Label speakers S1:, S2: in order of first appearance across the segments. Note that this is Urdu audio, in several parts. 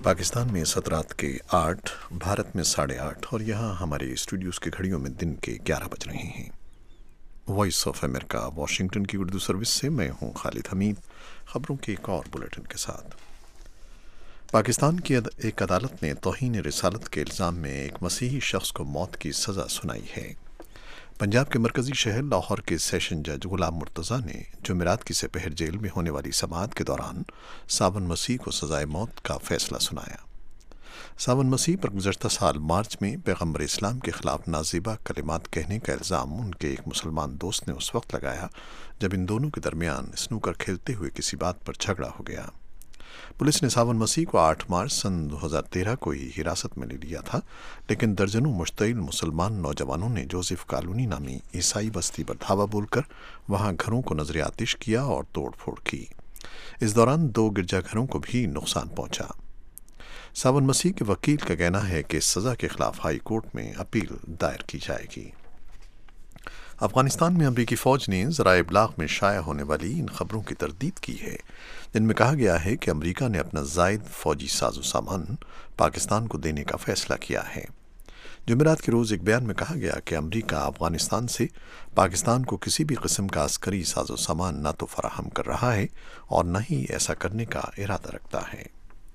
S1: पाकिस्तान में इस रात के 8, भारत में 8:30 और यहाँ हमारे स्टूडियोज़ की घड़ियों में दिन के 11 बज रहे हैं। वॉइस ऑफ अमेरिका वाशिंगटन की उर्दू सर्विस से मैं हूँ खालिद हमीद, ख़बरों के एक और बुलेटिन के साथ। पाकिस्तान की एक अदालत ने तौहीन रिसालत के इल्ज़ाम में एक मसीही शख्स को मौत की सज़ा सुनाई है। पंजाब के मरकज़ी शहर लाहौर के सेशन जज गुलाम मुर्तज़ा ने जुमेरात की सेपहर जेल में होने वाली समाअत के दौरान सावन मसीह को सज़ाए मौत का फ़ैसला सुनाया। सावन मसीह पर गुज़श्ता साल मार्च में पैगम्बर इस्लाम के ख़िलाफ़ नाज़िबा कलिमात कहने का इल्ज़ाम उनके एक मुसलमान दोस्त ने उस वक्त लगाया जब इन दोनों के दरमियान स्नूकर खेलते हुए किसी बात पर झगड़ा हो गया। पुलिस ने सावन मसीह को 8 मार्च सन 2013 को ही हिरासत में ले लिया था, लेकिन दर्जनों मुश्तइल मुसलमान नौजवानों ने जोसेफ कॉलोनी नामी ईसाई बस्ती पर धावा बोलकर वहां घरों को नजर आतिश किया और तोड़ फोड़ की। इस दौरान 2 गिरजाघरों को भी नुकसान पहुंचा। सावन मसीह के वकील का कहना है कि इस सज़ा के खिलाफ हाई कोर्ट में अपील दायर की जाएगी। अफगानिस्तान में अमरीकी फ़ौज ने ज़राए इब्लाग में शाया होने वाली इन खबरों की तरदीद की है जिनमें कहा गया है कि अमरीका ने अपना ज़ायद फ़ौजी साजो सामान पाकिस्तान को देने का फ़ैसला किया है। जुमेरात के रोज़ एक बयान में कहा गया कि अमरीका अफगानिस्तान से पाकिस्तान को किसी भी किस्म का अस्करी साजो सामान न तो फराहम कर रहा है और न ही ऐसा करने का इरादा रखता है।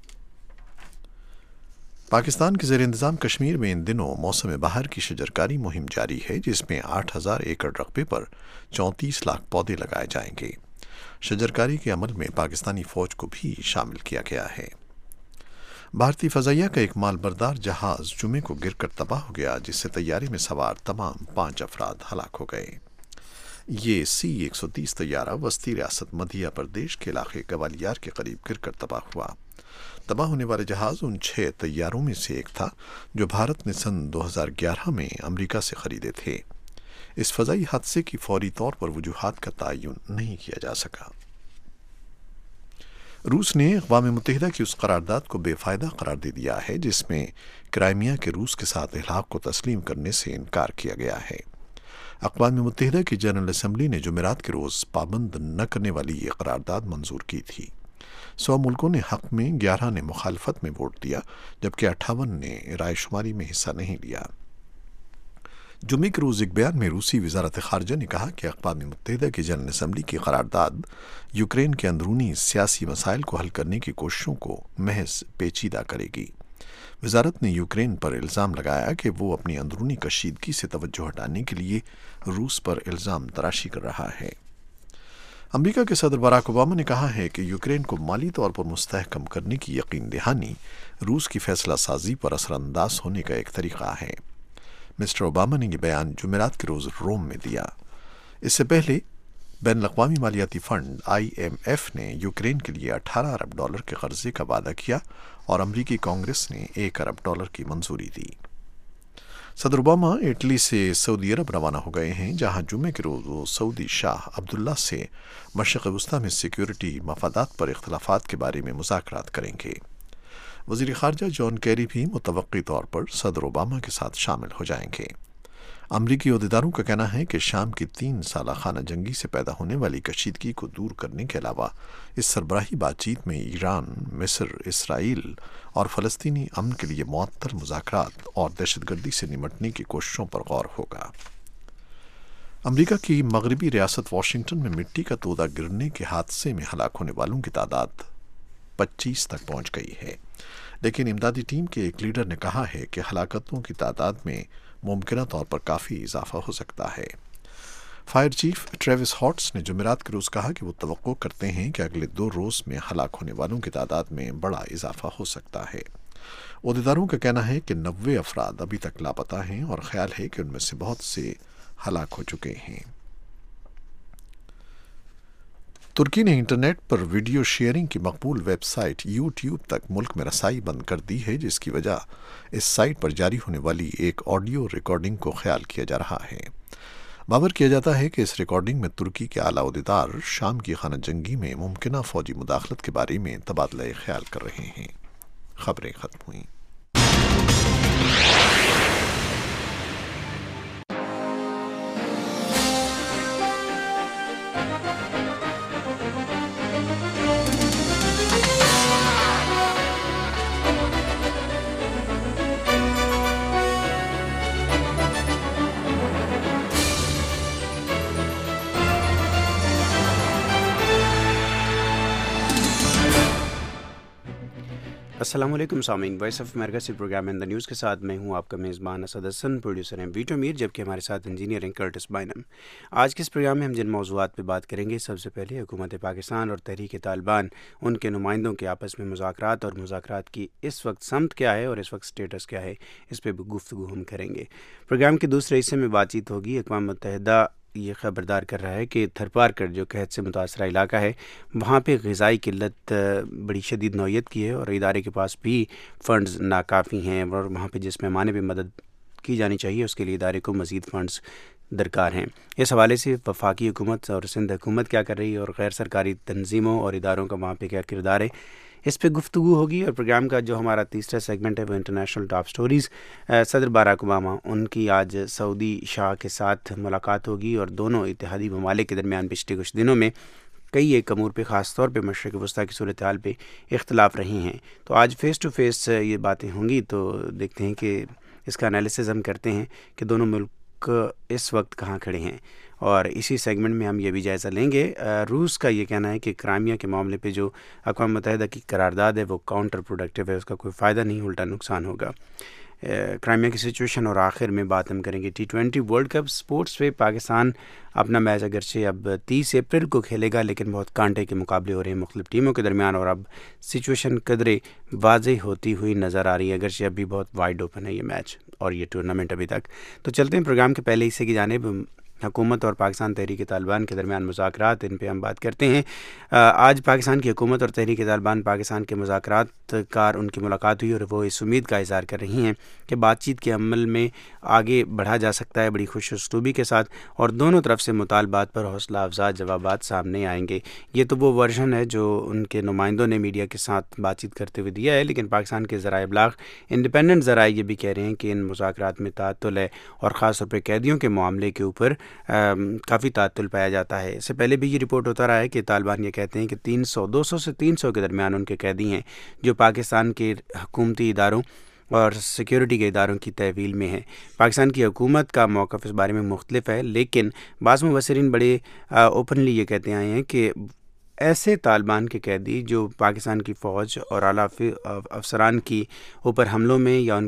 S1: पाकिस्तान के ज़ेर इंतज़ाम कश्मीर में इन दिनों मौसम बहार की शजरकारी मुहिम जारी है जिसमें 8,000 एकड़ रकबे पर 34 लाख पौधे लगाए जाएंगे। शजरकारी के अमल में पाकिस्तानी फ़ौज को भी शामिल किया गया है। भारतीय फ़ज़ाइया का एक मालबरदार जहाज़ जुमे को गिरकर तबाह हो गया जिससे तैयारे में सवार तमाम 5 अफराद हलाक हो गए। ये C-130 तैयारा वस्ती रियासत मध्य प्रदेश के इलाके ग्वालियर के करीब गिरकर तबाह हुआ। तबाह होने वाले जहाज़ उन 6 तैयारों में से एक था जो भारत ने सन 2011 में अमेरिका से खरीदे थे। इस फ़ज़ाई हादसे की फौरी तौर पर वजूहात का तयन नहीं किया जा सका। रूस ने अक़वाम मुत्तहिदा की उस करारदाद को बेफ़ायदा करार दे दिया है जिसमें क्राइमिया के रूस के साथ इलाक़ को तस्लीम करने से इनकार किया गया है। अक़वाम मुत्तहिदा की जनरल असम्बली ने जुमेरात के रोज़ पाबंद न करने वाली ये करारदाद मंजूर की थी। 100 मुल्कों ने हक़ में, 11 ने मुखालफत में वोट दिया जबकि 58 ने रायशुमारी में हिस्सा नहीं लिया। जुमे के रोज़ एक बयान में रूसी वज़ारत ख़ारजा ने कहा कि अक़वाम मुत्तहिदा की जनरल असम्बली की करारदाद यूक्रेन के अंदरूनी सियासी मसाइल को हल करने की कोशिशों को महज पेचीदा करेगी। वज़ारत ने यूक्रेन पर इल्ज़ाम लगाया कि वो अपनी अंदरूनी कशीदगी से तवज्जो हटाने के लिए रूस पर इल्ज़ाम तराशी कर रहा है। अमेरिका के सदर बराक ओबामा ने कहा है कि यूक्रेन को माली तौर पर मुस्तहकम करने की यकीन दहानी रूस की फ़ैसला साजी पर असरअंदाज होने का एक तरीक़ा है। मिस्टर ओबामा ने यह बयान जुमेरात के रोज़ रोम में दिया। इससे पहले बैनुल अक़वामी मालियाती फ़ंड IMF ने यूक्रेन के लिए $18 अरब के कर्जे का वादा किया और अमरीकी कांग्रेस ने $1 अरब की मंजूरी दी। सदर ओबामा इटली से सऊदी अरब रवाना हो गए हैं जहां जुमे के रोज़ वो सऊदी शाह अब्दुल्ला से मशरिक़ वस्ता में सिक्योरिटी मफादात पर इख्तलाफात के बारे में मुज़ाकरात करेंगे। वज़ीर ख़ारजा जॉन कैरी भी मुतवक्की तौर पर सदर ओबामा के साथ शामिल हो जाएंगे। अमरीकी अहदेदारों का कहना है कि शाम की 3 साला खाना जंगी से पैदा होने वाली कशीदगी को दूर करने के अलावा इस सरबराही बातचीत में ईरान, मिस्र, इसराइल और फ़लस्तीनी अमन के लिए मुअत्तल मुज़ाकरात और दहशतगर्दी से निमटने की कोशिशों पर गौर होगा। अमरीका की मगरबी रियासत वाशिंगटन में मिट्टी का तोदा गिरने के हादसे में हलाक होने वालों की तादाद 25 तक पहुंच गई है, लेकिन इमदादी टीम के एक लीडर ने कहा है कि हलाकतों की तादाद में मुमकिन तौर पर काफ़ी इजाफा हो सकता है। फायर चीफ ट्रेविस हॉट्स ने जुमेरात के रोज़ कहा कि वो तवक्को करते हैं कि अगले 2 रोज़ में हलाक होने वालों की तादाद में बड़ा इजाफा हो सकता है। अहदेदारों का कहना है कि 90 अफराद अभी तक लापता हैं और ख्याल है कि उनमें से बहुत से हलाक हो चुके हैं। तुर्की ने इंटरनेट पर वीडियो शेयरिंग की मकबूल वेबसाइट YouTube तक मुल्क में रसाई बंद कर दी है जिसकी वजह इस साइट पर जारी होने वाली एक ऑडियो रिकॉर्डिंग को ख्याल किया जा रहा है। बावर किया जाता है कि इस रिकॉर्डिंग में तुर्की के आला अहदेदार शाम की खाना जंगी में मुमकिन फ़ौजी मुदाखलत के बारे में तबादला ख्याल कर रहे हैं। खबरें ख़त्म हुई।
S2: السلام علیکم سامعین، وائس آف امریکہ سے پروگرام ان دا نیوز کے ساتھ میں ہوں آپ کا میزبان اسد حسن، پروڈیوسر ہیں ویٹو میر، جبکہ ہمارے ساتھ انجینئر ہیں کرٹس بائنم۔ آج کے اس پروگرام میں ہم جن موضوعات پہ بات کریں گے، سب سے پہلے حکومت پاکستان اور تحریک طالبان، ان کے نمائندوں کے آپس میں مذاکرات اور مذاکرات کی اس وقت سمت کیا ہے اور اس وقت سٹیٹس کیا ہے، اس پہ گفتگو ہم کریں گے۔ پروگرام کے دوسرے حصے میں بات چیت ہوگی۔ اقوام متحدہ یہ خبردار کر رہا ہے کہ تھرپارکر جو قحط سے متاثرہ علاقہ ہے، وہاں پہ غذائی قلت بڑی شدید نوعیت کی ہے اور ادارے کے پاس بھی فنڈز ناکافی ہیں، اور وہاں پہ جس پیمانے پہ مدد کی جانی چاہیے اس کے لیے ادارے کو مزید فنڈز درکار ہیں۔ اس حوالے سے وفاقی حکومت اور سندھ حکومت کیا کر رہی ہے اور غیر سرکاری تنظیموں اور اداروں کا وہاں پہ کیا کردار ہے، اس پہ گفتگو ہوگی۔ اور پروگرام کا جو ہمارا تیسرا سیگمنٹ ہے وہ انٹرنیشنل ٹاپ سٹوریز، صدر باراک اوباما ان کی آج سعودی شاہ کے ساتھ ملاقات ہوگی، اور دونوں اتحادی ممالک کے درمیان پچھلے کچھ دنوں میں کئی ایک امور پہ، خاص طور پہ مشرق وسطیٰ کی صورتحال پہ اختلاف رہی ہیں۔ تو آج فیس ٹو فیس یہ باتیں ہوں گی، تو دیکھتے ہیں کہ اس کا انالیسز ہم کرتے ہیں کہ دونوں ملک اس وقت کہاں کھڑے ہیں، اور اسی سیگمنٹ میں ہم یہ بھی جائزہ لیں گے روس کا یہ کہنا ہے کہ کرائمیا کے معاملے پہ جو اقوام متحدہ کی قرارداد ہے وہ کاؤنٹر پروڈکٹیو ہے، اس کا کوئی فائدہ نہیں، الٹا نقصان ہوگا۔ کرائمیا کی سچویشن، اور آخر میں بات ہم کریں گے T20 ورلڈ کپ سپورٹس پہ۔ پاکستان اپنا میچ اگرچہ اب 30 اپریل کو کھیلے گا، لیکن بہت کانٹے کے مقابلے ہو رہے ہیں مختلف ٹیموں کے درمیان، اور اب سچویشن قدرے واضح ہوتی ہوئی نظر آ رہی ہے، اگرچہ ابھی بہت وائڈ اوپن ہے یہ میچ اور یہ ٹورنامنٹ ابھی تک۔ تو چلتے ہیں پروگرام کے پہلے حصے کی جانب، حکومت اور پاکستان تحریک طالبان کے درمیان مذاکرات، ان پہ ہم بات کرتے ہیں۔ آج پاکستان کی حکومت اور تحریک طالبان پاکستان کے مذاکرات کار ان کی ملاقات ہوئی، اور وہ اس امید کا اظہار کر رہی ہیں کہ بات چیت کے عمل میں آگے بڑھا جا سکتا ہے بڑی خوش اسلوبی کے ساتھ، اور دونوں طرف سے مطالبات پر حوصلہ افزا جوابات سامنے آئیں گے۔ یہ تو وہ ورژن ہے جو ان کے نمائندوں نے میڈیا کے ساتھ بات چیت کرتے ہوئے دیا ہے، لیکن پاکستان کے ذرائع ابلاغ انڈیپینڈنٹ ذرائع یہ بھی کہہ رہے ہیں کہ ان مذاکرات میں تعطل ہے، اور خاص طور پہ قیدیوں کے معاملے کے اوپر کافی تعطل پایا جاتا ہے۔ اس سے پہلے بھی یہ رپورٹ ہوتا رہا ہے کہ طالبان یہ کہتے ہیں کہ 200 سے 300 کے درمیان ان کے قیدی ہیں جو پاکستان کے حکومتی اداروں اور سیکیورٹی کے اداروں کی تحویل میں ہیں۔ پاکستان کی حکومت کا موقف اس بارے میں مختلف ہے، لیکن بعض مبصرین بڑے اوپنلی یہ کہتے آئے ہیں کہ ایسے طالبان کے قیدی جو پاکستان کی فوج اور اعلیٰ افسران کی اوپر حملوں میں یا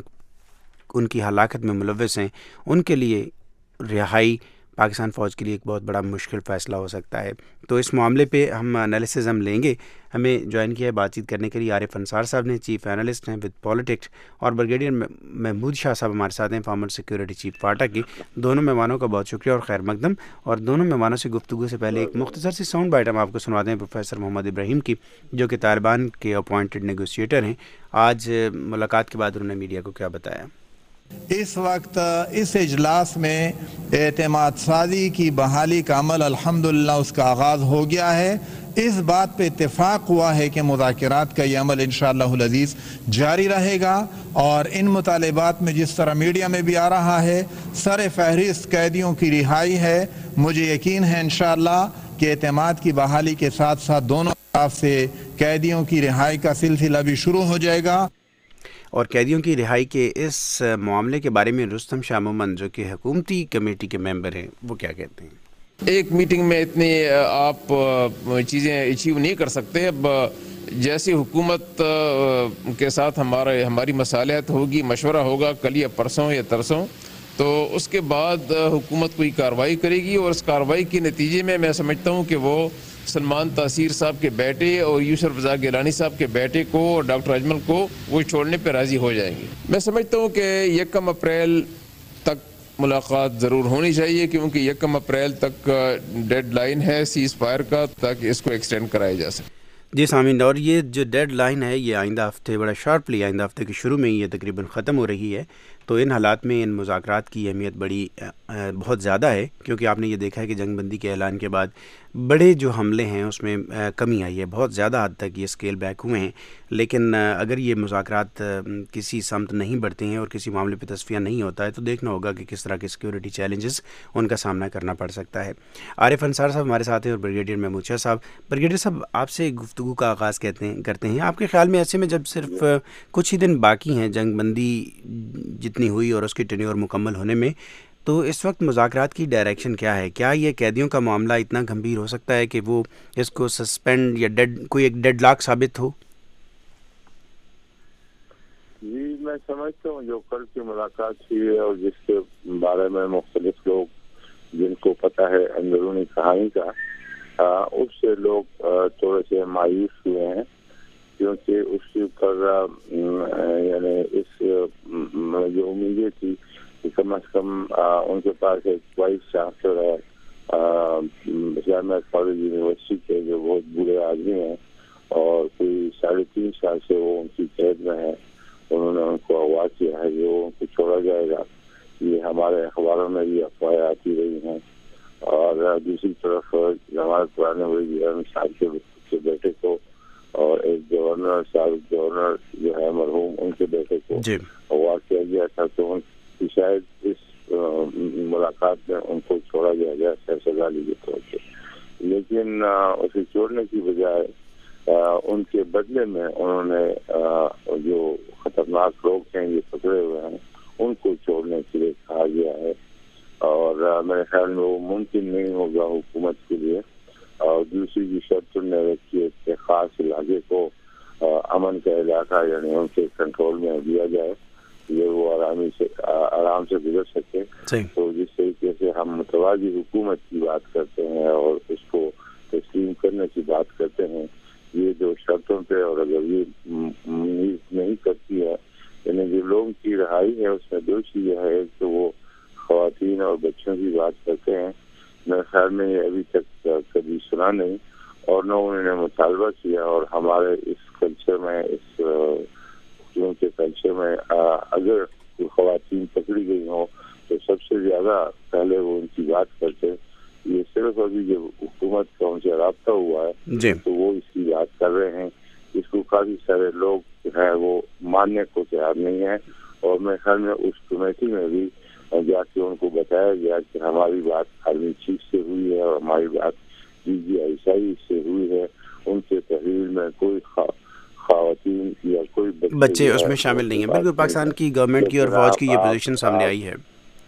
S2: ان کی ہلاکت میں ملوث ہیں، ان کے لیے رہائی پاکستان فوج کے لیے ایک بہت بڑا مشکل فیصلہ ہو سکتا ہے۔ تو اس معاملے پہ ہم انالیسز ہم لیں گے۔ ہمیں جوائن کیا ہے بات چیت کرنے کے لیے عارف انصار صاحب نے، چیف اینالسٹ ہیں وتھ پالیٹکس، اور بریگیڈیئر محمود شاہ صاحب ہمارے ساتھ ہیں، فارمر سیکورٹی چیف فاٹا کی۔ دونوں مہمانوں کا بہت شکریہ اور خیر مقدم۔ اور دونوں مہمانوں سے گفتگو سے پہلے ایک مختصر سی ساؤنڈ بائٹ ہم آپ کو سنواتے ہیں پروفیسر محمد ابراہیم کی، جو کہ طالبان کے اپوائنٹڈ نیگوشیٹر ہیں۔ آج ملاقات کے بعد انہوں نے میڈیا کو کیا بتایا۔
S3: اس وقت اس اجلاس میں اعتماد سازی کی بحالی کا عمل الحمدللہ اس کا آغاز ہو گیا ہے۔ اس بات پہ اتفاق ہوا ہے کہ مذاکرات کا یہ عمل انشاءاللہ العزیز جاری رہے گا، اور ان مطالبات میں جس طرح میڈیا میں بھی آ رہا ہے سر فہرست قیدیوں کی رہائی ہے۔ مجھے یقین ہے انشاءاللہ کہ اعتماد کی بحالی کے ساتھ ساتھ دونوں طرف سے قیدیوں کی رہائی کا سلسلہ بھی شروع ہو جائے گا۔
S2: اور قیدیوں کی رہائی کے اس معاملے کے بارے میں رستم شاہ مومن جو کہ حکومتی کمیٹی کے ممبر ہیں، وہ کیا کہتے ہیں؟
S4: ایک میٹنگ میں اتنی آپ چیزیں اچیو نہیں کر سکتے۔ اب جیسی حکومت کے ساتھ ہماری مصالحت ہوگی، مشورہ ہوگا کل یا پرسوں یا ترسوں، تو اس کے بعد حکومت کوئی کارروائی کرے گی، اور اس کارروائی کے نتیجے میں سمجھتا ہوں کہ وہ سلمان تاثیر صاحب کے بیٹے اور یوسف رضا گیلانی صاحب کے بیٹے کو اور ڈاکٹر اجمل کو وہ چھوڑنے پہ راضی ہو جائیں گے۔ میں سمجھتا ہوں کہ 1 اپریل تک ملاقات ضرور ہونی چاہیے، کیونکہ 1 اپریل تک ڈیڈ لائن ہے سیز فائر کا، تاکہ اس کو ایکسٹینڈ کرایا جا سکے۔
S2: جی سامعین، اور یہ جو ڈیڈ لائن ہے یہ آئندہ ہفتے بڑا شارپلی آئندہ ہفتے کے شروع میں یہ تقریباً ختم ہو رہی ہے۔ تو ان حالات میں ان مذاکرات کی اہمیت بہت زیادہ ہے، کیونکہ آپ نے یہ دیکھا ہے کہ جنگ بندی کے اعلان کے بعد بڑے جو حملے ہیں اس میں کمی آئی ہے، بہت زیادہ حد تک یہ اسکیل بیک ہوئے ہیں۔ لیکن اگر یہ مذاکرات کسی سمت نہیں بڑھتے ہیں اور کسی معاملے پہ تصفیہ نہیں ہوتا ہے تو دیکھنا ہوگا کہ کس طرح کے سیکورٹی چیلنجز ان کا سامنا کرنا پڑ سکتا ہے۔ عارف انصار صاحب ہمارے ساتھ ہیں، اور بریگیڈیئر محمود شاہ صاحب۔ بریگیڈیئر صاحب، آپ سے گفتگو کا آغاز کرتے ہیں۔ آپ کے خیال میں ایسے میں جب صرف کچھ ہی دن باقی ہیں جنگ بندی جتنی ہوئی اور اس کی ٹینیور مکمل ہونے میں، تو اس وقت مذاکرات کی ڈائریکشن کیا ہے؟ کیا یہ قیدیوں کا معاملہ اتنا گمبھیر ہو سکتا ہے کہ وہ اس کو سسپینڈ یا کوئی ایک ڈیڈ لاک ثابت ہو؟
S5: میں سمجھتا ہوں جو کل کی ملاقات ہوئی ہے اور جس کے بارے میں مختلف لوگ جن کو پتہ ہے اندرونی کہانی کا، اس سے لوگ تھوڑے سے مایوس ہوئے ہیں، کیونکہ اس پر یعنی اس جو امیدیں تھی کہ کم از کم ان کے پاس ایک وائس چانسلر ہے جامعہ کالج یونیورسٹی کے، جو بہت بڑے آدمی ہیں اور کوئی 3.5 سال سے وہ ان کی قید میں ہے، انہوں نے ان کو اغوا کیا ہے کہ وہ ان کو چھوڑا جائے گا۔ یہ ہمارے اخباروں میں بھی افواہیں آتی رہی ہیں۔ اور دوسری طرف ہمارے پرانے وزیر صاحب کے بیٹے کو اور ایک گورنر سابق گورنر جو ہے مرحوم، ان کے بیٹے کو اغوا کیا گیا تھا، تو ان کی شاید اس ملاقات میں ان کو چھوڑا جائے گا سرسگالی کے طور پہ، لیکن اسے چھوڑنے کی بجائے ان کے بدلے میں انہوں نے جو خطرناک لوگ ہیں یہ پکڑے ہوئے ہیں ان کو چھوڑنے کے لیے کہا گیا ہے، اور میرے خیال میں وہ ممکن نہیں ہوگا حکومت کے لیے۔ اور دوسری جو شرط نے رکھی ہے کہ خاص علاقے کو امن کا علاقہ یعنی ان کے کنٹرول میں دیا جائے، یہ وہ آرام سے گزر سکے۔ تو جس طریقے سے ہم متوازی حکومت کی بات کرتے ہیں اور اس کو تسلیم کرنے کی بات کرتے ہیں، یہ دو شرطوں پہ، اور اگر یہ نہیں کرتی ہے یعنی جو لوگوں کی رہائی ہے اس میں دو چیزیں ہے، ایک تو وہ خواتین اور بچوں کی بات کرتے ہیں، میرے خیال میں یہ ابھی تک کبھی سنا نہیں، اور نہ انہوں نے مطالبہ کیا، اور ہمارے اس کلچر میں اس کے کلچر میں اگر کوئی خواتین پکڑی گئی ہوں تو سب سے زیادہ پہلے وہ ان کی بات کرتے۔ یہ صرف ابھی جب حکومت کا ان سے رابطہ ہوا ہے تو وہ اس کی بات کر رہے ہیں، اس کو کافی سارے لوگ جو ہے وہ ماننے کو تیار نہیں ہے، اور میرے خیال میں اس کمیٹی میں بھی جا کے ان کو بتایا گیا کہ ہماری بات آرمی چیف سے ہوئی ہے اور ہماری بات DGI سے ہوئی ہے، ان کے تحریر میں کوئی خواتین یا کوئی
S2: بچے اس میں شامل نہیں ہیں۔ بالکل پاکستان کی گورنمنٹ کی اور فوج کی یہ پوزیشن سامنے آئی ہے۔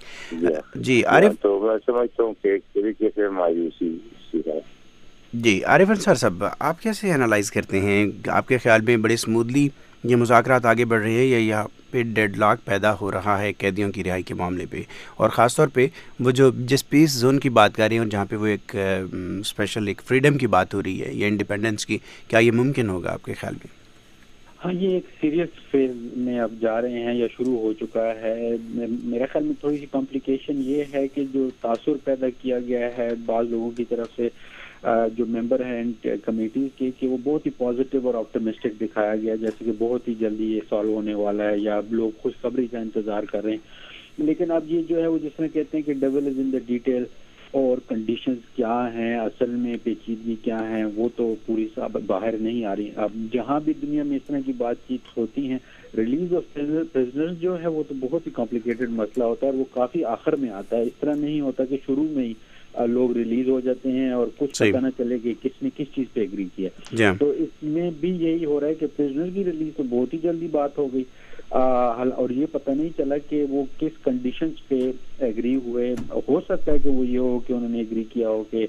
S2: جی عارف،
S5: تو میں سمجھتا ہوں کہ ایک طریقے سے مایوسی ہے۔
S2: جی عارف انصار صاحب، آپ کیسے انالائز کرتے ہیں؟ آپ کے خیال میں بڑے اسموتھلی یہ مذاکرات آگے بڑھ رہے ہیں یا یہاں پہ ڈیڈ لاک پیدا ہو رہا ہے قیدیوں کی رہائی کے معاملے پہ، اور خاص طور پہ وہ جو جس پیس زون کی بات کر رہے ہیں اور جہاں پہ وہ ایک اسپیشل ایک فریڈم کی بات ہو رہی ہے یا انڈیپینڈنس کی، کیا یہ ممکن ہوگا آپ کے خیال میں؟
S6: ہاں، یہ ایک سیریس فیز میں اب جا رہے ہیں یا شروع ہو چکا ہے۔ میرے خیال میں تھوڑی سی کمپلیکیشن یہ ہے کہ جو تاثر پیدا کیا گیا ہے بعض لوگوں کی طرف سے جو ممبر ہیں کمیٹیز کے، کہ وہ بہت ہی پازیٹیو اور آپٹمسٹک دکھایا گیا، جیسے کہ بہت ہی جلدی یہ سالو ہونے والا ہے یا لوگ خوش خبری کا انتظار کر رہے ہیں۔ لیکن اب یہ جو ہے وہ جس میں کہتے ہیں کہ devil is in the detail, اور کنڈیشنز کیا ہیں، اصل میں پیچیدگی کیا ہیں، وہ تو پوری باہر نہیں آ رہی۔ اب جہاں بھی دنیا میں اس طرح کی بات چیت ہوتی ہیں، ریلیز آف پرزنرز جو ہے وہ تو بہت ہی کمپلیکیٹڈ مسئلہ ہوتا ہے، اور وہ کافی آخر میں آتا ہے۔ اس طرح نہیں ہوتا کہ شروع میں ہی لوگ ریلیز ہو جاتے ہیں اور کچھ پتہ نہ چلے کہ کس نے کس چیز پہ ایگری کیا۔ تو اس میں بھی یہی ہو رہا ہے کہ پرزنر کی ریلیز تو بہت ہی جلدی بات ہو گئی، اور یہ پتہ نہیں چلا کہ وہ کس کنڈیشنز پہ ایگری ہوئے۔ ہو سکتا ہے کہ وہ یہ ہو کہ انہوں نے ایگری کیا ہو کہ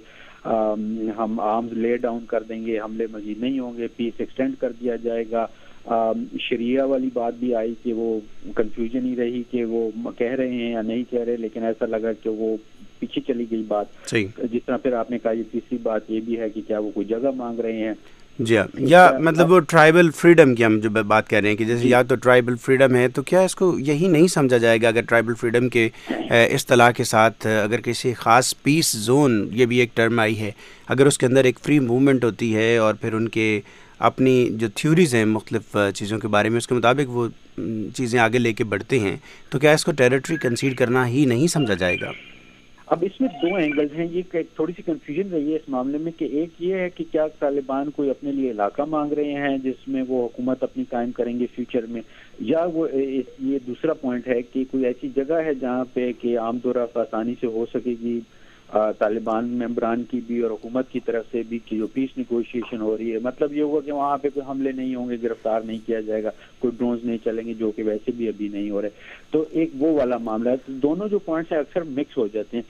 S6: ہم آرمز لے ڈاؤن کر دیں گے، حملے مزید نہیں ہوں گے، پیس ایکسٹینڈ کر دیا جائے گا۔ شریعہ والی بات بھی آئی کہ وہ کنفیوژن ہی رہی کہ وہ کہہ رہے ہیں یا نہیں کہہ رہے، لیکن ایسا لگا کہ وہ پیچھے چلی گئی بات۔ جس طرح پھر آپ نے کہا یہ تیسری بات یہ بھی ہے کہ کیا وہ کوئی جگہ مانگ رہے ہیں،
S2: جی ہاں، یا مطلب وہ ٹرائبل فریڈم کی ہم جو بات کر رہے ہیں کہ جیسے یا تو ٹرائبل فریڈم ہے، تو کیا اس کو یہی نہیں سمجھا جائے گا اگر ٹرائبل فریڈم کے اصطلاح کے ساتھ اگر کسی خاص پیس زون، یہ بھی ایک ٹرم آئی ہے، اگر اس کے اندر ایک فری موومنٹ ہوتی ہے اور پھر ان کے اپنی جو تھیوریز ہیں مختلف چیزوں کے بارے میں اس کے مطابق وہ چیزیں آگے لے کے بڑھتے ہیں، تو کیا اس کو ٹیریٹری کنسیڈ کرنا ہی نہیں سمجھا جائے گا؟
S6: اب اس میں دو اینگلز ہیں، یہ تھوڑی سی کنفیوژن رہی ہے اس معاملے میں کہ ایک یہ ہے کہ کیا طالبان کوئی اپنے لیے علاقہ مانگ رہے ہیں جس میں وہ حکومت اپنی قائم کریں گے فیوچر میں، یا وہ یہ دوسرا پوائنٹ ہے کہ کوئی ایسی جگہ ہے جہاں پہ کہ عام و رفع آسانی سے ہو سکے گی طالبان ممبران کی بھی اور حکومت کی طرف سے بھی کہ جو پیس نیگوشیشن ہو رہی ہے، مطلب یہ ہوگا کہ وہاں پہ کوئی حملے نہیں ہوں گے، گرفتار نہیں کیا جائے گا، کوئی ڈرونز نہیں چلیں گے جو کہ ویسے بھی ابھی نہیں ہو رہے۔ تو ایک وہ والا معاملہ ہے، دونوں جو پوائنٹس ہیں اکثر مکس ہو جاتے ہیں۔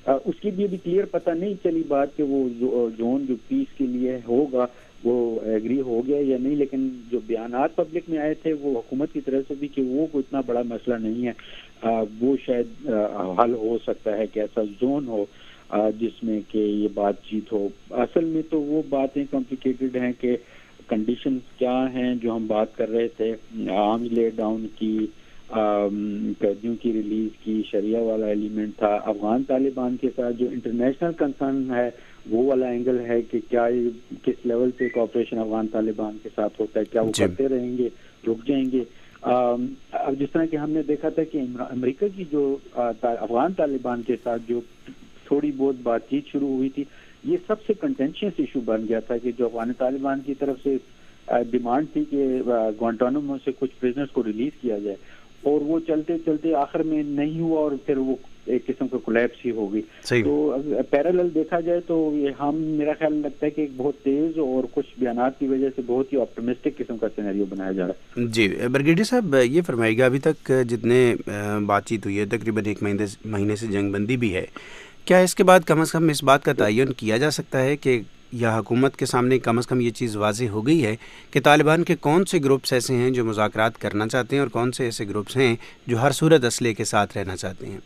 S6: اس کی بھی ابھی کلیئر پتہ نہیں چلی بات کہ وہ زون جو پیس کے لیے ہوگا وہ ایگری ہو گیا یا نہیں، لیکن جو بیانات پبلک میں آئے تھے وہ حکومت کی طرف سے بھی کہ وہ کوئی اتنا بڑا مسئلہ نہیں ہے، وہ شاید حل ہو سکتا ہے کہ ایسا زون ہو جس میں کہ یہ بات چیت ہو۔ اصل میں تو وہ باتیں کمپلیکیٹڈ ہیں کہ کنڈیشنز کیا ہیں جو ہم بات کر رہے تھے، آرمز لے ڈاؤن کی، قیدیوں کی ریلیز کی، شریعہ والا ایلیمنٹ تھا، افغان طالبان کے ساتھ جو انٹرنیشنل کنسرن ہے وہ والا اینگل ہے کہ کیا کس لیول پہ کوآپریشن افغان طالبان کے ساتھ ہوتا ہے، کیا وہ کرتے رہیں گے، رک جائیں گے۔ اب جس طرح کہ ہم نے دیکھا تھا کہ امریکہ کی جو افغان طالبان کے ساتھ جو تھوڑی بہت بات چیت شروع ہوئی تھی، یہ سب سے کنٹینشیس ایشو بن گیا تھا کہ جو افغان طالبان کی طرف سے ڈیمانڈ تھی کہ گوانٹانامو سے کچھ پریزنرز کو ریلیز کیا جائے، اور وہ چلتے چلتے آخر میں نہیں ہوا اور پھر وہ ایک قسم کا کولیپس ہی ہو گئی۔ تو پیرالل دیکھا جائے تو یہ میرا خیال لگتا ہے کہ ایک بہت تیز اور کچھ بیانات کی وجہ سے بہت ہی آپٹمسٹک قسم کا سینیریو بنایا جا رہا ہے۔
S2: جی بریگیڈیئر صاحب، یہ فرمائے گا ابھی تک جتنے بات چیت ہوئی ہے تقریباً 1 مہینے سے جنگ بندی بھی ہے، کیا اس کے بعد کم از کم اس بات کا تعین کیا جا سکتا ہے کہ یا حکومت کے سامنے کم از کم یہ چیز واضح ہو گئی ہے کہ طالبان کے کون سے گروپس ایسے ہیں جو مذاکرات کرنا چاہتے ہیں اور کون سے ایسے گروپس ہیں جو ہر صورت اسلحے کے ساتھ رہنا چاہتے ہیں؟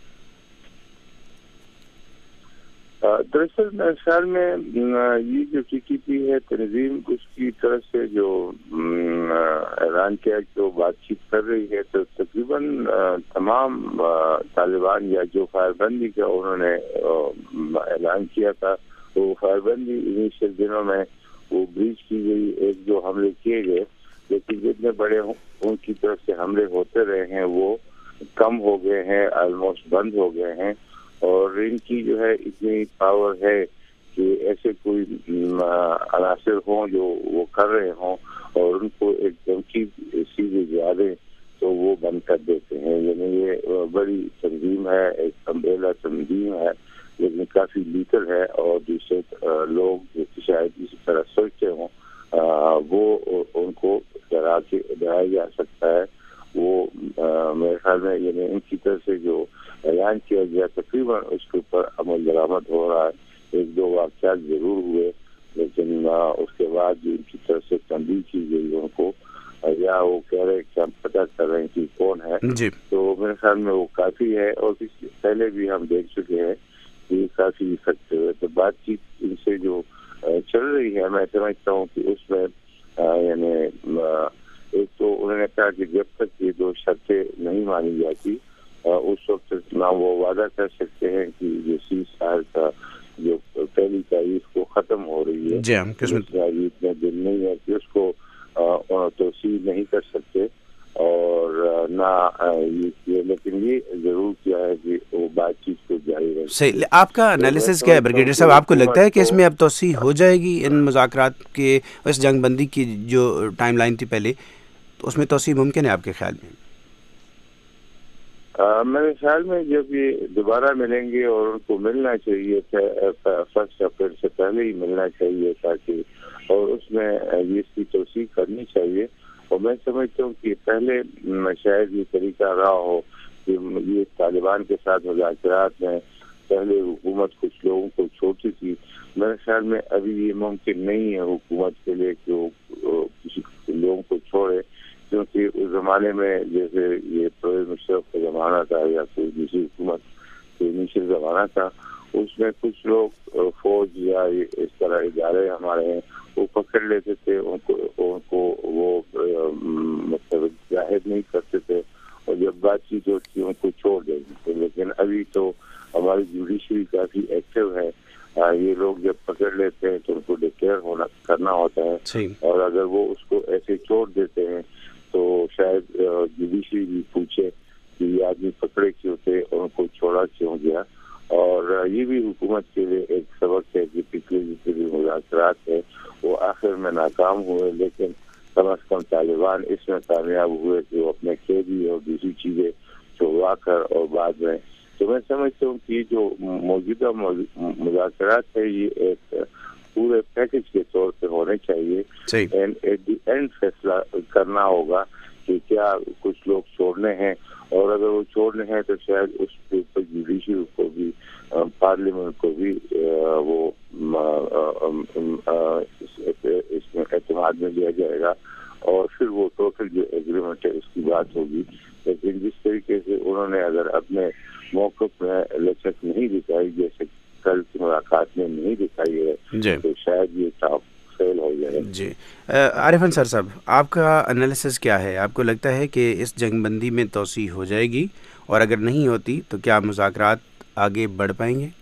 S5: دراصل میرے خیال میں یہ جو TTP ہے تنظیم، اس کی طرف سے جو اعلان کیا جو بات چیت کر رہی ہے، تو تقریباً تمام طالبان یا جو فائر بندی کا انہوں نے اعلان کیا تھا، وہ فائر بندی انیشیل دنوں میں وہ بریچ کی گئی، ایک دو حملے کیے گئے، لیکن جتنے بڑے ان کی طرف سے حملے ہوتے رہے ہیں وہ کم ہو گئے ہیں، آلموسٹ بند ہو گئے ہیں، اور ان کی جو ہے اتنی پاور ہے کہ ایسے کوئی عناصر ہوں جو وہ کر رہے ہوں اور ان کو ایک دھمکی سیدھے جا دیں تو وہ بند کر دیتے ہیں۔ یعنی یہ بڑی تنظیم ہے، ایک امبریلا تنظیم ہے، لیکن کافی لیٹر ہے، اور دوسرے لوگ جو شاید اسی طرح سوچتے ہوں وہ ان کو ڈرایا جا سکتا ہے۔ وہ میرے خیال میں یعنی ان کی طرف سے جو اعلان کیا گیا تقریباً اس کے اوپر عمل درآمد ہو رہا ہے۔ 1-2 واقعات ضرور ہوئے، لیکن اس کے بعد جو ان کی طرف سے تنبیہ کی گئی ان کو، یا وہ کہہ رہے کہ ہم پتہ کر رہے ہیں کہ کون ہے، تو میرے خیال میں وہ کافی ہے، اور پہلے بھی ہم دیکھ چکے ہیں کہ کافی افیکٹو ہے۔ تو بات چیت ان سے جو چل رہی ہے، میں سمجھتا ہوں کہ اس میں یعنی ایک تو انہوں نے کہا کہ جب تک یہ 2 شرطیں نہیں مانی جاتی اس وقت نہ وہ وعدہ کر سکتے ہیں کہ یہ سیز فائر کا جو پہلی تاریخ کو ختم ہو رہی ہے، اتنے دن نہیں ہے کہ اس کو توسیع نہیں کر سکتے، اور نہ لیکن یہ ضرور کیا ہے کہ وہ بات چیت کو جاری رہے۔
S2: صحیح، آپ کا انالیسس کیا ہے بریگیڈیئر صاحب؟ آپ کو لگتا ہے کہ اس میں اب توسیع ہو جائے گی ان مذاکرات کے، اس جنگ بندی کی جو ٹائم لائن تھی پہلے، تو اس میں توسیع ممکن ہے آپ کے خیال میں؟
S5: میرے خیال میں جب یہ دوبارہ ملیں گے، اور ان کو ملنا چاہیے 1 اپریل سے پہلے ہی ملنا چاہیے، تاکہ اور اس میں اس کی توثیق کرنی چاہیے۔ اور میں سمجھتا ہوں کہ پہلے شاید یہ طریقہ رہا ہو کہ یہ طالبان کے ساتھ مذاکرات میں پہلے حکومت کچھ لوگوں کو چھوڑتی تھی، میرے خیال میں ابھی یہ ممکن نہیں ہے حکومت کے لیے کہ وہ کسی لوگوں کو چھوڑے، کیونکہ اس زمانے میں جیسے یہ پرویز مشرف کا زمانہ تھا یا کوئی دوسری حکومت کے انیشل زمانہ تھا، اس میں کچھ لوگ فوج یا اس طرح ادارے ہمارے ہیں وہ پکڑ لیتے تھے، ان کو وہ مطلب ظاہر نہیں کرتے تھے، اور جب بات چیت ہوتی ہے ان کو چھوڑ دیتے تھے۔ لیکن ابھی تو ہماری جوڈیشری کافی ایکٹیو ہے، یہ لوگ جب پکڑ لیتے ہیں تو ان کو ڈکلیئر کرنا ہوتا ہے، اور اگر وہ اس کو ایسے چھوڑ دیتے ہیں تو شاید جوڈیشری بھی پوچھے کہ یہ آدمی پکڑے کیوں تھے اور ان کو چھوڑا کیوں گیا۔ اور یہ بھی حکومت کے لیے ایک سبق ہے کہ پچھلے جتنے بھی مذاکرات ہیں وہ آخر میں ناکام ہوئے، لیکن کم از کم طالبان اس میں کامیاب ہوئے کہ وہ اپنے قیدی اور دوسری چیزیں چھوڑوا کر، اور بعد میں تو میں سمجھتا ہوں کہ جو موجودہ مذاکرات ہے یہ ایک پورے پیکج کے طور پہ ہونے چاہیے، اینڈ ایٹ دی اینڈ فیصلہ کرنا ہوگا کہ کیا کچھ لوگ چھوڑنے ہیں، اور اگر وہ چھوڑنے ہیں تو شاید اس کے اوپر جوڈیشل کو بھی، پارلیمنٹ کو بھی وہ اس میں اعتماد میں لیا جائے گا، اور پھر وہ ٹوٹل جو ایگریمنٹ ہے اس کی بات ہوگی. لیکن جس طریقے سے انہوں نے اگر اپنے موقف میں لچک نہیں دکھائی، جیسے کل کی ملاقات میں نہیں دکھائی ہے، تو شاید یہ ٹاپ فیل ہو جائے.
S2: جی عارف انصار صاحب، آپ کا انالیسس کیا ہے؟ آپ کو لگتا ہے کہ اس جنگ بندی میں توسیع ہو جائے گی، اور اگر نہیں ہوتی تو کیا مذاکرات آگے بڑھ پائیں گے؟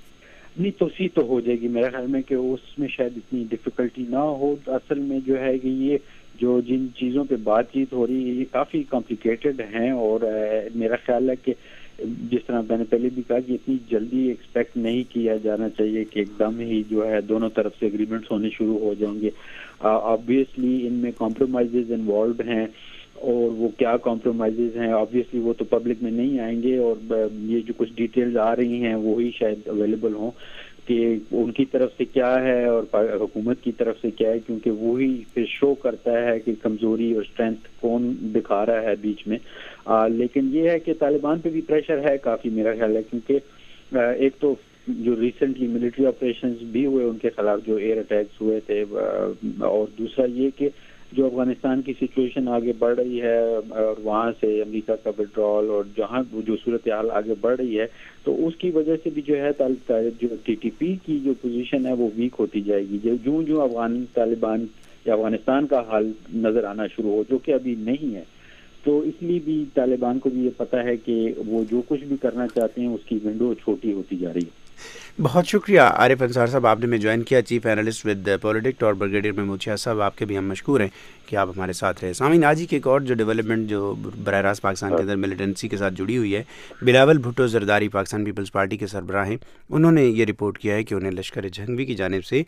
S6: نہیں، توسیع تو ہو جائے گی. میرے خیال میں کہ اس میں شاید اتنی ڈیفیکلٹی نہ ہو. اصل میں جو ہے کہ یہ جو جن چیزوں پہ بات چیت ہو رہی ہے یہ کافی کمپلیکیٹڈ ہیں، اور میرا خیال ہے کہ جس طرح میں نے پہلے بھی کہا کہ اتنی جلدی ایکسپیکٹ نہیں کیا جانا چاہیے کہ ایک دم ہی جو ہے دونوں طرف سے اگریمنٹس ہونے شروع ہو جائیں گے. آبویسلی ان میں کمپرومائزز انوالوڈ ہیں، اور وہ کیا کمپرومائزز ہیں آبویسلی وہ تو پبلک میں نہیں آئیں گے، اور یہ جو کچھ ڈیٹیلز آ رہی ہیں وہی شاید اویلیبل ہوں کہ ان کی طرف سے کیا ہے اور حکومت کی طرف سے کیا ہے، کیونکہ وہی پھر شو کرتا ہے کہ کمزوری اور اسٹرینتھ کون دکھا رہا ہے بیچ میں. لیکن یہ ہے کہ طالبان پہ بھی پریشر ہے کافی میرا خیال ہے، کیونکہ ایک تو جو ریسنٹلی ملٹری آپریشنز بھی ہوئے ان کے خلاف جو ایئر اٹیکس ہوئے تھے، اور دوسرا یہ کہ جو افغانستان کی سچویشن آگے بڑھ رہی ہے اور وہاں سے امریکہ کا وڈرال اور جہاں جو صورتحال آگے بڑھ رہی ہے، تو اس کی وجہ سے بھی جو ہے جو ٹی ٹی پی کی جو پوزیشن ہے وہ ویک ہوتی جائے گی. جو طالبان یا افغانستان کا حال نظر آنا شروع ہو، جو کہ ابھی نہیں ہے، تو اس لیے بھی طالبان کو بھی یہ پتہ ہے کہ وہ جو کچھ بھی کرنا چاہتے ہیں اس کی ونڈو چھوٹی ہوتی جا رہی ہے.
S2: بہت شکریہ عارف انصار صاحب، آپ نے میں جوائن کیا، چیف اینالسٹ ود پولیٹکٹ، اور بریگیڈیئر محمود شاہ صاحب آپ کے بھی ہم مشکور ہیں کہ آپ ہمارے ساتھ رہے. سامعین، آج ہی کی ایک اور جو ڈیولپمنٹ جو براہ راست پاکستان کے اندر ملیٹنسی کے ساتھ جڑی ہوئی ہے، بلاول بھٹو زرداری پاکستان پیپلز پارٹی کے سربراہ ہیں، انہوں نے یہ رپورٹ کیا ہے کہ انہیں لشکر جنگی کی جانب سے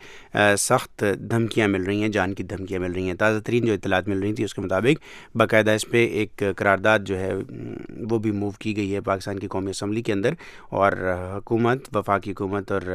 S2: سخت دھمکیاں مل رہی ہیں، جان کی دھمکیاں مل رہی ہیں. تازہ ترین جو اطلاعات مل رہی تھیں اس کے مطابق باقاعدہ اس پہ ایک قرارداد جو ہے وہ بھی موو کی گئی ہے پاکستان کی قومی اسمبلی کے اندر، اور حکومت، وفاقی حکومت اور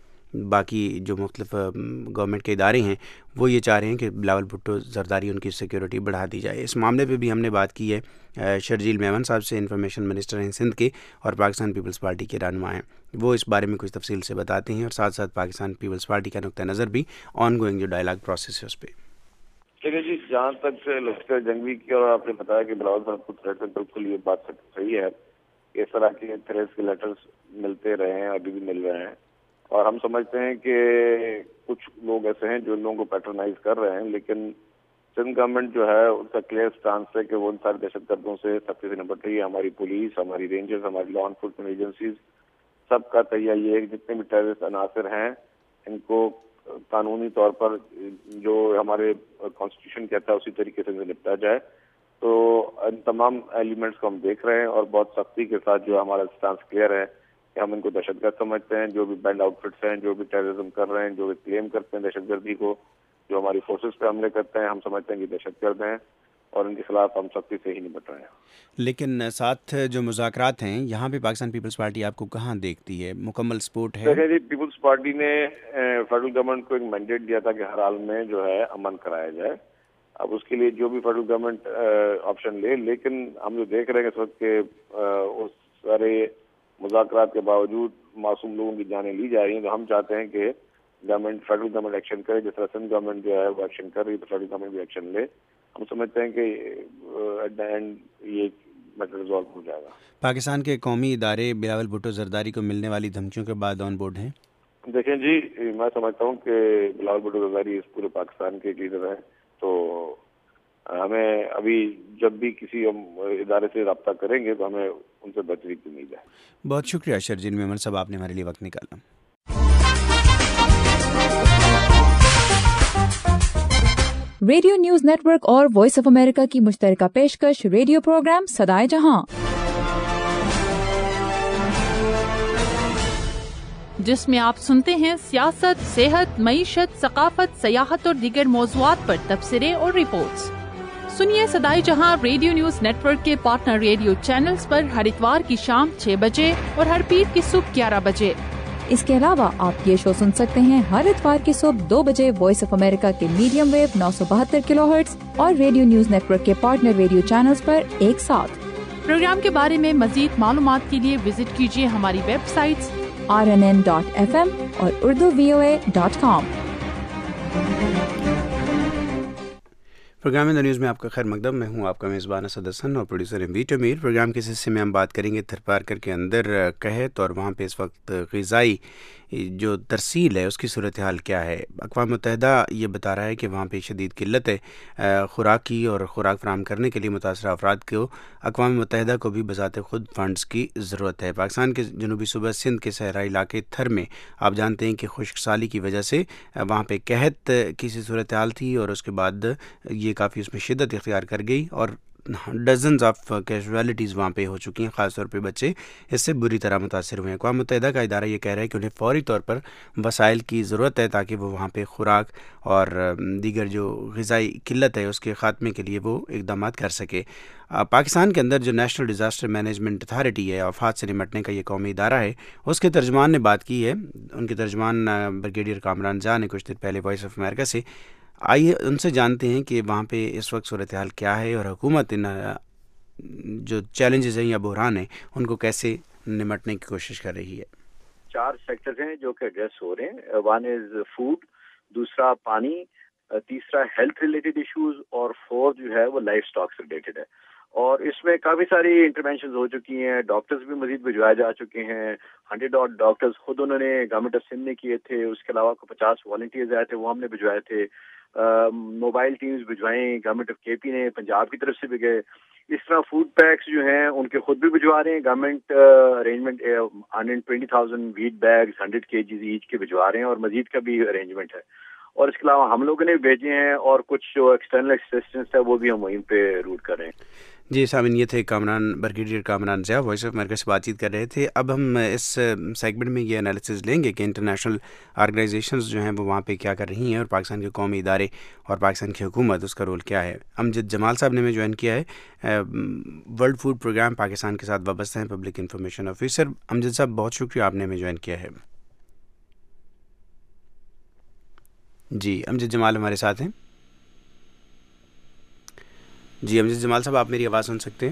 S2: باقی جو مختلف گورنمنٹ کے ادارے ہیں وہ یہ چاہ رہے ہیں کہ بلاول بھٹو زرداری ان کی سیکیورٹی بڑھا دی جائے. اس معاملے پہ بھی ہم نے بات کی ہے شرجیل میمن صاحب سے، انفارمیشن منسٹر ہیں سندھ کے اور پاکستان پیپلز پارٹی کے رہنما ہیں. وہ اس بارے میں کچھ تفصیل سے بتاتے ہیں، اور ساتھ ساتھ پاکستان پیپلز پارٹی کا نقطہ نظر بھی آن گوئنگ جو ڈائلاگ پروسیس ہے اس پہ.
S7: ٹھیک ہے جی، جہاں تک لشکر جنگی کی، اور آپ نے بتایا کہ بلاول بھٹو تھریٹ ہے، بالکل یہ بات صحیح ہے. اس طرح کے تھریٹس کے لیٹرز ملتے رہے ہیں، ابھی بھی مل رہے ہیں، اور ہم سمجھتے ہیں کہ کچھ لوگ ایسے ہیں جو ان لوگوں کو پیٹرنائز کر رہے ہیں. لیکن سندھ گورنمنٹ جو ہے اس کا کلیئر سٹانس ہے کہ وہ ان سارے دہشت گردوں سے سختی سے نپٹ رہی ہے. ہماری پولیس، ہماری رینجرز، ہماری لا انفورسمنٹ ایجنسیز، سب کا تیہ یہ ہے کہ جتنے بھی ٹیررسٹ عناصر ہیں ان کو قانونی طور پر جو ہمارے کانسٹیٹیوشن کہتا ہے اسی طریقے سے نپٹا جائے. تو ان تمام ایلیمنٹس کو ہم دیکھ رہے ہیں، اور بہت سختی کے ساتھ جو ہمارا سٹانس کلیئر ہے کہ ہم ان کو دہشت گرد سمجھتے ہیں. جو بھی بینڈ آؤٹ فٹس ہیں، جو بھی ٹیررزم کر رہے ہیں، جو بھی کلیم کرتے ہیں دہشت گردی کو، جو ہماری فورسز پہ حملے کرتے ہیں، ہم سمجھتے ہیں کہ دہشت گرد ہیں، اور ان کے خلاف ہم سختی سے ہی نپٹ رہے ہیں.
S2: لیکن ساتھ جو مذاکرات ہیں یہاں پہ پاکستان پیپلز پارٹی آپ کو کہاں دیکھتی ہے؟ مکمل سپورٹ ہے؟
S7: دیکھیں جی، پیپلز پارٹی نے فیڈرل گورنمنٹ کو ایک مینڈیٹ دیا تھا کہ ہر حال میں جو ہے امن کرایا جائے. اب اس کے لیے جو بھی فیڈرل گورنمنٹ آپشن لے، لیکن ہم جو دیکھ رہے ہیں اس وقت کہ اس سارے مذاکرات کے باوجود معصوم لوگوں کی جانیں لی جا رہی ہیں. تو ہم چاہتے ہیں کہ فیڈرل گورنمنٹ ایکشن کرے، جس طرح سندھ گورنمنٹ جو ہے وہ ایکشن کر رہی ہے، تو فیڈرل گورنمنٹ بھی ایکشن لے. ہم سمجھتے ہیں کہ ایٹ دا اینڈ یہ میٹر ریزالو ہو جائے گا.
S2: پاکستان کے قومی ادارے بلاول بھٹو زرداری کو ملنے والی دھمکیوں کے بعد آن بورڈ ہیں؟
S7: دیکھیں جی، میں سمجھتا ہوں کہ بلاول بھٹو زرداری اس پورے پاکستان کے لیڈر ہیں، تو ہمیں ابھی جب بھی کسی ادارے سے رابطہ کریں گے تو ہمیں ان سے بہتری کی امید ہے.
S2: بہت شکریہ شرجیل میمن صاحب، آپ نے ہمارے لیے وقت نکالا.
S8: ریڈیو نیوز نیٹ ورک اور وائس آف امریکہ کی مشترکہ پیشکش ریڈیو پروگرام صدائے جہاں،
S9: جس میں آپ سنتے ہیں سیاست، صحت، معیشت، ثقافت، سیاحت اور دیگر موضوعات پر تبصرے اور رپورٹس. سنیے صدائے جہاں ریڈیو نیوز نیٹ ورک کے پارٹنر ریڈیو چینلز پر ہر اتوار کی شام 6 بجے اور ہر پیر کی صبح 11 بجے.
S8: اس کے علاوہ آپ یہ شو سن سکتے ہیں ہر اتوار کی صبح 2 بجے وائس آف امریکہ کے میڈیم ویو 972 کلو ہرٹز اور ریڈیو نیوز نیٹ ورک کے پارٹنر ریڈیو چینلز پر ایک ساتھ۔
S9: پروگرام کے بارے میں مزید معلومات کے لیے وزٹ کیجیے ہماری ویب سائٹس
S8: rnn.fm اور urduvoa.com۔
S2: پروگرام نیوز میں آپ کا خیر مقدم، میں ہوں آپ کا میزبان اسد حسن اور پروڈیوسر ویٹو میر۔ پروگرام کے حصے میں ہم بات کریں گے تھرپارکر کے اندر قحط اور وہاں پہ اس وقت غذائی جو ترسیل ہے اس کی صورتحال کیا ہے۔ اقوام متحدہ یہ بتا رہا ہے کہ وہاں پہ شدید قلت ہے خوراک کی، اور خوراک فراہم کرنے کے لیے متاثرہ افراد کو اقوام متحدہ کو بھی بذات خود فنڈز کی ضرورت ہے۔ پاکستان کے جنوبی صوبہ سندھ کے صحرائی علاقے تھر میں آپ جانتے ہیں کہ خشک سالی کی وجہ سے وہاں پہ قحط کی سی صورتحال تھی، اور اس کے بعد یہ کافی اس میں شدت اختیار کر گئی اور ڈزنز آف کیجویلٹیز وہاں پہ ہو چکی ہیں، خاص طور پہ بچے اس سے بری طرح متاثر ہوئے ہیں۔ اقوام متحدہ کا ادارہ یہ کہہ رہا ہے کہ انہیں فوری طور پر وسائل کی ضرورت ہے تاکہ وہ وہاں پہ خوراک اور دیگر جو غذائی قلت ہے اس کے خاتمے کے لیے وہ اقدامات کر سکے۔ پاکستان کے اندر جو نیشنل ڈیزاسٹر مینجمنٹ اتھارٹی ہے، آفات سے نمٹنے کا یہ قومی ادارہ ہے، اس کے ترجمان نے بات کی ہے۔ ان کے ترجمان بریگیڈیئر کامران جان نے کچھ دیر پہلے وائس آف امریکہ سے، آئیے ان سے جانتے ہیں کہ وہاں پہ اس وقت صورتحال کیا ہے اور حکومت ان جو چیلنجز ہیں یا بحران ہیں ان کو کیسے نمٹنے کی کوشش کر رہی ہے۔
S10: 4 سیکٹر ہیں جو کہ ایڈریس ہو رہے ہیں۔ ون از فوڈ، دوسرا پانی، تیسرا ہیلتھ ریلیٹڈ ایشوز، اور 4 جو ہے وہ لائف سٹاک سے ریلیٹڈ ہے۔ اور اس میں کافی ساری انٹروینشنز ہو چکی ہیں، ڈاکٹرز بھی مزید بھجوائے جا چکے ہیں۔ 100 ڈاکٹرز خود انہوں نے گورنمنٹ آف سندھ نے کیے تھے، اس کے علاوہ 50 والنٹیئرز آئے تھے وہ ہم نے بھجوائے تھے۔ موبائل ٹیمز بھجوائیں گورنمنٹ آف کے پی نے، پنجاب کی طرف سے بھی گئے۔ اس طرح فوڈ پیکس جو ہیں ان کے خود بھی بھجوا رہے ہیں، government arrangement 120,000 wheat bags 100 kgs each کے بھجوا رہے ہیں، اور مزید کا بھی ارینجمنٹ ہے۔ اور اس کے علاوہ ہم لوگوں نے بھیجے ہیں، اور کچھ جو ایکسٹرنل اسسٹنس ہے وہ بھی ہم وہیں پہ روٹ کر رہے ہیں۔
S2: جی سامعین، یہ تھے brigadier Kamran Zia Voice of America سے بات چیت کر رہے تھے۔ اب ہم اس سیگمنٹ میں یہ انالیسز لیں گے کہ انٹرنیشنل آرگنائزیشنز جو ہیں وہ وہاں پہ کیا کر رہی ہیں، اور پاکستان کے قومی ادارے اور پاکستان کی حکومت اس کا رول کیا ہے۔ امجد جمال صاحب نے ہمیں جوائن کیا ہے، ورلڈ فوڈ پروگرام پاکستان کے ساتھ وابستہ ہیں، پبلک انفارمیشن آفیسر۔ امجد صاحب بہت شکریہ، آپ نے ہمیں جوائن کیا ہے۔ جی امجد جمال ہمارے ساتھ ہیں۔ جی امجد جمال صاحب، آپ میری آواز سن سکتے ہیں؟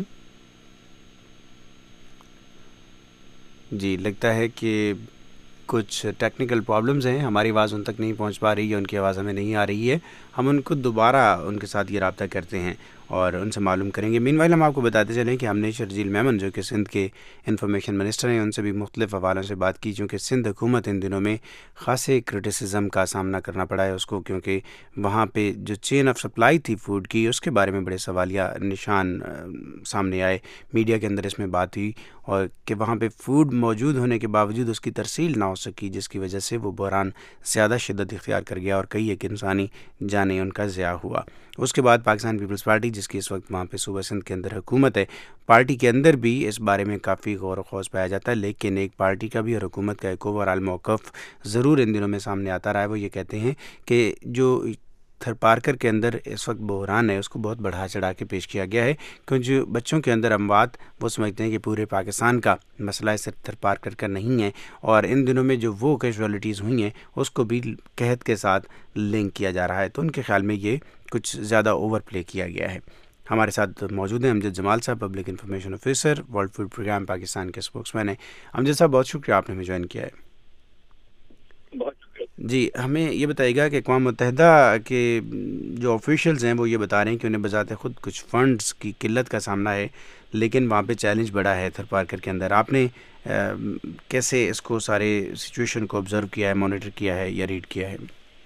S2: جی لگتا ہے کہ کچھ ٹیکنیکل پرابلمز ہیں، ہماری آواز ان تک نہیں پہنچ پا رہی ہے، ان کی آواز ہمیں نہیں آ رہی ہے۔ ہم ان کو دوبارہ ان کے ساتھ یہ رابطہ کرتے ہیں اور ان سے معلوم کریں گے۔ مین وائل ہم آپ کو بتاتے چلیں کہ ہم نے شرجیل میمن جو کہ سندھ کے انفارمیشن منسٹر ہیں ان سے بھی مختلف حوالوں سے بات کی، چونکہ سندھ حکومت ان دنوں میں خاصے کرٹیسزم کا سامنا کرنا پڑا ہے اس کو، کیونکہ وہاں پہ جو چین آف سپلائی تھی فوڈ کی اس کے بارے میں بڑے سوالیہ نشان سامنے آئے۔ میڈیا کے اندر اس میں بات ہوئی اور کہ وہاں پہ فوڈ موجود ہونے کے باوجود اس کی ترسیل نہ ہو سکی، جس کی وجہ سے وہ بحران زیادہ شدت اختیار کر گیا اور کئی ایک انسانی جانیں ان کا ضیاع ہوا۔ اس کے بعد پاکستان پیپلز پارٹی، جس کی اس وقت وہاں پہ صوبہ سندھ کے اندر حکومت ہے، پارٹی کے اندر بھی اس بارے میں کافی غور و خوض پایا جاتا ہے، لیکن ایک پارٹی کا بھی اور حکومت کا ایک اوور آل موقف ضرور ان دنوں میں سامنے آتا رہا ہے۔ وہ یہ کہتے ہیں کہ جو تھرپارکر کے اندر اس وقت بحران ہے اس کو بہت بڑھا چڑھا کے پیش کیا گیا ہے، کیونکہ جو بچوں کے اندر اموات وہ سمجھتے ہیں کہ پورے پاکستان کا مسئلہ صرف تھرپارکر کا نہیں ہے، اور ان دنوں میں جو وہ کیجویلٹیز ہوئی ہیں اس کو بھی قحط کے ساتھ لنک کیا جا رہا ہے، تو ان کے خیال میں یہ کچھ زیادہ اوور پلے کیا گیا ہے۔ ہمارے ساتھ موجود ہیں امجد جمال صاحب، public information officer, World Food Programme Pakistan کے اسپوکس مین ہیں۔ امجد صاحب بہت شکریہ، آپ نے ہمیں جوائن کیا ہے۔ جی ہمیں یہ بتائیے گا کہ اقوام متحدہ کے جو آفیشلز ہیں وہ یہ بتا رہے ہیں کہ انہیں بذات خود کچھ فنڈز کی قلت کا سامنا ہے، لیکن وہاں پہ چیلنج بڑا ہے تھرپارکر کے اندر۔ آپ نے کیسے اس کو سارے سچویشن کو آبزرو کیا ہے، مانیٹر کیا ہے یا ریڈ کیا ہے؟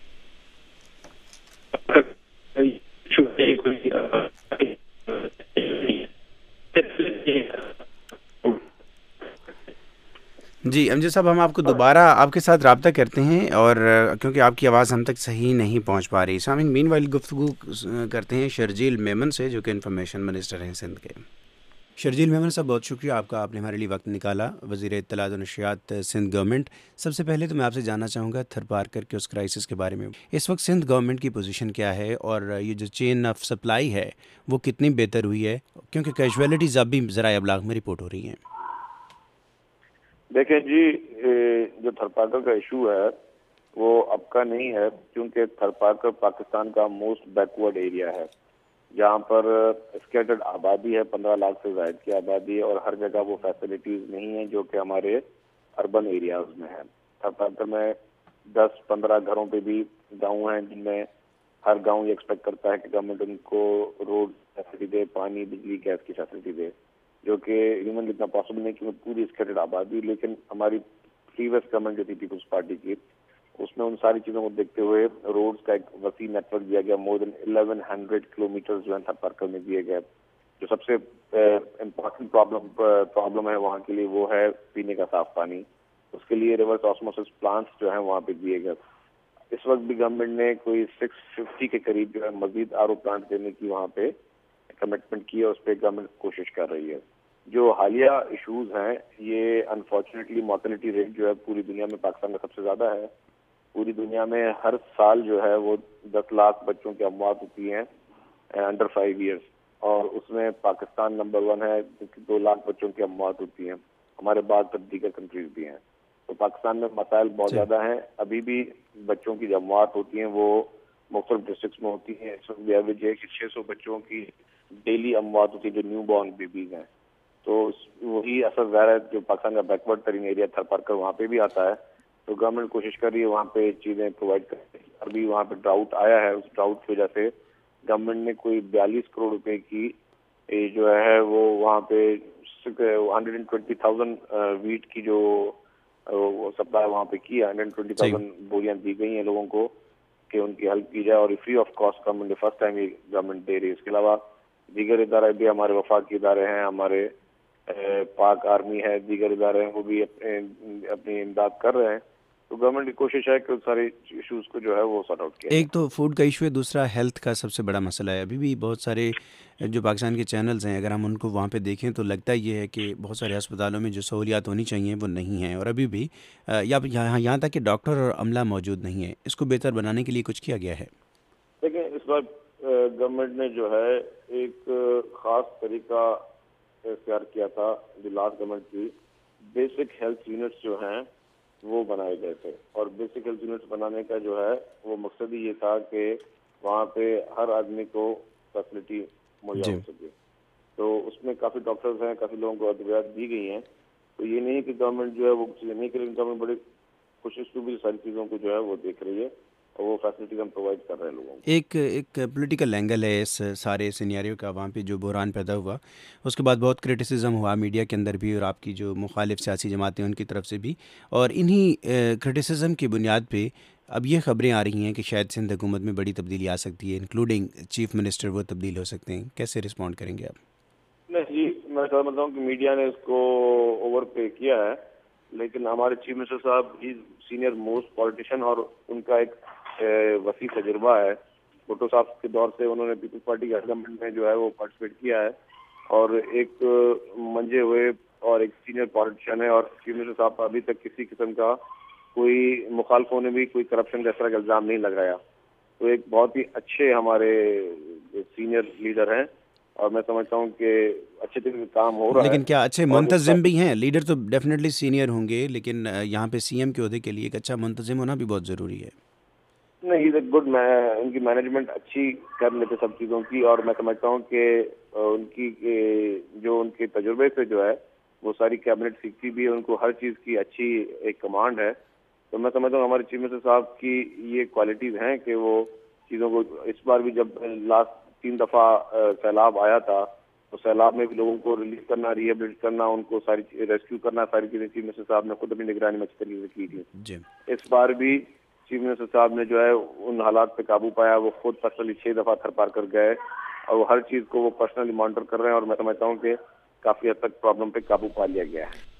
S2: جی امجد صاحب، ہم آپ کو دوبارہ آپ کے ساتھ رابطہ کرتے ہیں، اور کیونکہ آپ کی آواز ہم تک صحیح نہیں پہنچ پا رہی۔ سامعین مین وائل گفتگو کرتے ہیں شرجیل میمن سے، جو کہ انفارمیشن منسٹر ہیں سندھ کے۔ شرجیل میمن صاحب بہت شکریہ آپ کا، آپ نے ہمارے لیے وقت نکالا۔ وزیر اطلاعات و نشریات سندھ گورنمنٹ، سب سے پہلے تو میں آپ سے جاننا چاہوں گا تھرپارکر کے اس کرائسس کے بارے میں اس وقت سندھ گورنمنٹ کی پوزیشن کیا ہے، اور یہ جو چین آف سپلائی ہے وہ کتنی بہتر ہوئی ہے، کیونکہ کیجویلٹیز اب بھی ذرائع ابلاغ میں رپورٹ ہو رہی ہیں۔
S7: دیکھیں جی، جو تھرپارکر کا ایشو ہے وہ اب کا نہیں ہے، کیونکہ تھرپارکر پاکستان کا موسٹ بیکورڈ ایریا ہے، جہاں پر اسکیٹرڈ آبادی ہے، 15 لاکھ سے زائد کی آبادی ہے، اور ہر جگہ وہ فیسلٹیز نہیں ہیں جو کہ ہمارے اربن ایریاز میں ہے۔ تھرپارکر میں 10-15 گھروں پہ بھی گاؤں ہیں جن میں ہر گاؤں یہ ایکسپیکٹ کرتا ہے کہ گورنمنٹ ان کو روڈ فیسلٹی دے، پانی، بجلی، گیس کی فیسلٹی دے، جو کہ ہیومن اتنا پاسبل نہیں کہ پوری اسکیٹرڈ آبادی۔ لیکن ہماری پریویس گورنمنٹ جو تھی پیپلز پارٹی کی، اس میں ان ساری چیزوں کو دیکھتے ہوئے روڈز کا ایک وسیع نیٹ ورک دیا گیا، مور دین 1100 کلومیٹر جو ہے تھرپارکر میں دیے گئے۔ جو سب سے امپورٹنٹ پرابلم ہے وہاں کے لیے وہ ہے پینے کا صاف پانی، اس کے لیے ریورس آسموسس پلانٹس جو ہیں وہاں پہ دیے گئے۔ اس وقت بھی گورنمنٹ نے کوئی 650 کے قریب جو ہے مزید RO پلانٹ دینے کی وہاں پہ کمٹمنٹ کی ہے، اس پہ گورنمنٹ کوشش کر رہی ہے۔ جو حالیہ ایشوز ہیں، یہ انفارچونیٹلی مورٹیلٹی ریٹ جو ہے پوری دنیا میں پاکستان کا سب سے زیادہ ہے۔ پوری دنیا میں ہر سال جو ہے وہ 10 لاکھ بچوں کی اموات ہوتی ہیں انڈر 5 ایئرس، اور اس میں پاکستان نمبر 1 ہے، 2 لاکھ بچوں کی اموات ہوتی ہیں۔ ہمارے بعد دیگر کنٹریز بھی ہیں، تو پاکستان میں مسائل بہت زیادہ ہیں۔ ابھی بھی بچوں کی جو اموات ہوتی ہیں وہ مختلف ڈسٹرکٹس میں ہوتی ہیں۔ اس وقت ایوریج ہے کہ 600 بچوں کی ڈیلی اموات ہوتی ہے جو نیو بورن بیبیز ہیں۔ تو وہی اثر ظاہر ہے جو پاکستان کا بیکورڈ ترین ایریا تھرپارکر وہاں پہ بھی آتا ہے، تو گورنمنٹ کوشش کر رہی ہے وہاں پہ چیزیں پرووائڈ کرنے کی۔ ابھی وہاں پہ ڈراؤٹ آیا ہے، اس ڈراؤٹ کی وجہ سے گورنمنٹ نے کوئی 42 کروڑ روپے کی جو ہے وہ وہاں پہ 120,000 ویٹ کی جو سپلائی وہاں پہ کی ہے، 120,000 بوریاں دی گئی ہیں لوگوں کو کہ ان کی ہیلپ کی جائے، اور free of cost government first time یہ گورنمنٹ دے رہی ہے۔ اس کے علاوہ دیگر ادارے بھی، ہمارے وفاقی ادارے ہیں، ہمارے پاک آرمی ہے، دیگر ادارے ہیں، وہ بھی اپنی امداد کر رہے ہیں۔ تو گورنمنٹ کی کوشش ہے کہ سارے ایشوز کو جو ہے وہ سارٹ آؤٹ کیا۔
S2: ایک تو فوڈ کا ایشو ہے، دوسرا ہیلتھ کا سب سے بڑا مسئلہ ہے۔ ابھی بھی بہت سارے جو پاکستان کے چینلز ہیں، اگر ہم ان کو وہاں پہ دیکھیں تو لگتا یہ ہے کہ بہت سارے اسپتالوں میں جو سہولیات ہونی چاہیے وہ نہیں ہیں، اور ابھی بھی یہاں تک کہ ڈاکٹر اور عملہ موجود نہیں ہے۔ اس کو بہتر بنانے کے لیے کچھ کیا گیا ہے؟
S7: دیکھیں، اس بار گورنمنٹ نے جو ہے ایک خاص طریقہ اختیار کیا تھا، جو لاسٹ گورنمنٹ کی بیسک ہیلتھ یونٹس جو ہیں وہ بنائے گئے تھے، اور بیسک ہیلتھ یونٹس بنانے کا جو ہے وہ مقصد ہی یہ تھا کہ وہاں پہ ہر آدمی کو فیسلٹی مہیا ہو سکے۔ تو اس میں کافی ڈاکٹرز ہیں، کافی لوگوں کو ادویات دی گئی ہیں۔ تو یہ نہیں کہ گورنمنٹ جو ہے وہ چیزیں نہیں کرے، گورنمنٹ بڑی کوشش بھی ساری چیزوں کو جو ہے وہ دیکھ رہی ہے، اور وہ فیسلٹیز ہم پرووائڈ کر رہے ہیں لوگوں کو۔
S2: ایک پولیٹیکل اینگل ہے اس سارے سینیریو کا، وہاں پہ جو بحران پیدا ہوا اس کے بعد بہت کرٹیسزم ہوا میڈیا کے اندر بھی، اور آپ کی جو مخالف سیاسی جماعتیں ان کی طرف سے بھی، اور انہی کرٹیسزم کی بنیاد پہ اب یہ خبریں آ رہی ہیں کہ شاید سندھ حکومت میں بڑی تبدیلی آ سکتی ہے، انکلوڈنگ چیف منسٹر وہ تبدیل ہو سکتے ہیں۔ کیسے رسپونڈ کریں گے آپ؟
S7: نہیں جی، میں سمجھتا ہوں کہ میڈیا نے اس کو اوور پے کیا ہے، لیکن ہمارے چیف منسٹر صاحب سینئر موسٹ پولیٹیشین، اور ان کا ایک وسیع تجربہ ہے۔ بھٹو صاحب کے دور سے انہوں نے پیپلز پارٹی کے گورنمنٹ میں جو ہے وہ پارٹیسپیٹ کیا ہے، اور ایک منجے ہوئے اور ایک سینئر پولیٹیشین ہے، اور چیف منسٹر صاحب کا ابھی تک کسی قسم کا کوئی مخالفوں نے بھی کوئی کرپشن کا اس طرح کا الزام نہیں لگایا۔ تو ایک بہت ہی اچھے ہمارے سینئر لیڈر ہیں، اور میں سمجھتا ہوں کہ اچھے طریقے سے کام ہو رہا ہے۔
S2: لیکن کیا اچھے منتظم بھی ہیں؟ لیڈر تو ڈیفینیٹلی سینئر ہوں گے، لیکن یہاں پہ CM کے عہدے کے لیے ایک اچھا منتظم ہونا بھی بہت ضروری ہے۔
S7: نہیں، گڈ، ان کی مینجمنٹ اچھی کر لیتے سب چیزوں کی، اور میں سمجھتا ہوں کہ ان کی جو ان کے تجربے سے جو ہے وہ ساری کیبنٹ سیکھتی بھی ہے، ان کو ہر چیز کی اچھی ایک کمانڈ ہے۔ تو میں سمجھتا ہوں ہمارے چیف منسٹر صاحب کی یہ کوالٹیز ہیں کہ وہ چیزوں کو، اس بار بھی جب لاسٹ 3 دفعہ سیلاب آیا تھا تو سیلاب میں بھی لوگوں کو ریلیف کرنا، ریہیبلیٹ کرنا، ان کو ساری ریسکیو کرنا، ساری چیزیں چیف منسٹر صاحب نے خود اپنی نگرانی میں اچھی طریقے سے کی تھی۔ اس بار بھی چیف منسٹر صاحب نے جو ہے ان حالات پہ قابو پایا، وہ خود پرسنلی 6 دفعہ تھرپارکر گئے، اور وہ ہر چیز کو وہ پرسنلی مانیٹر کر رہے ہیں، اور میں سمجھتا ہوں کہ کافی حد تک پرابلم پہ قابو پا لیا گیا ہے۔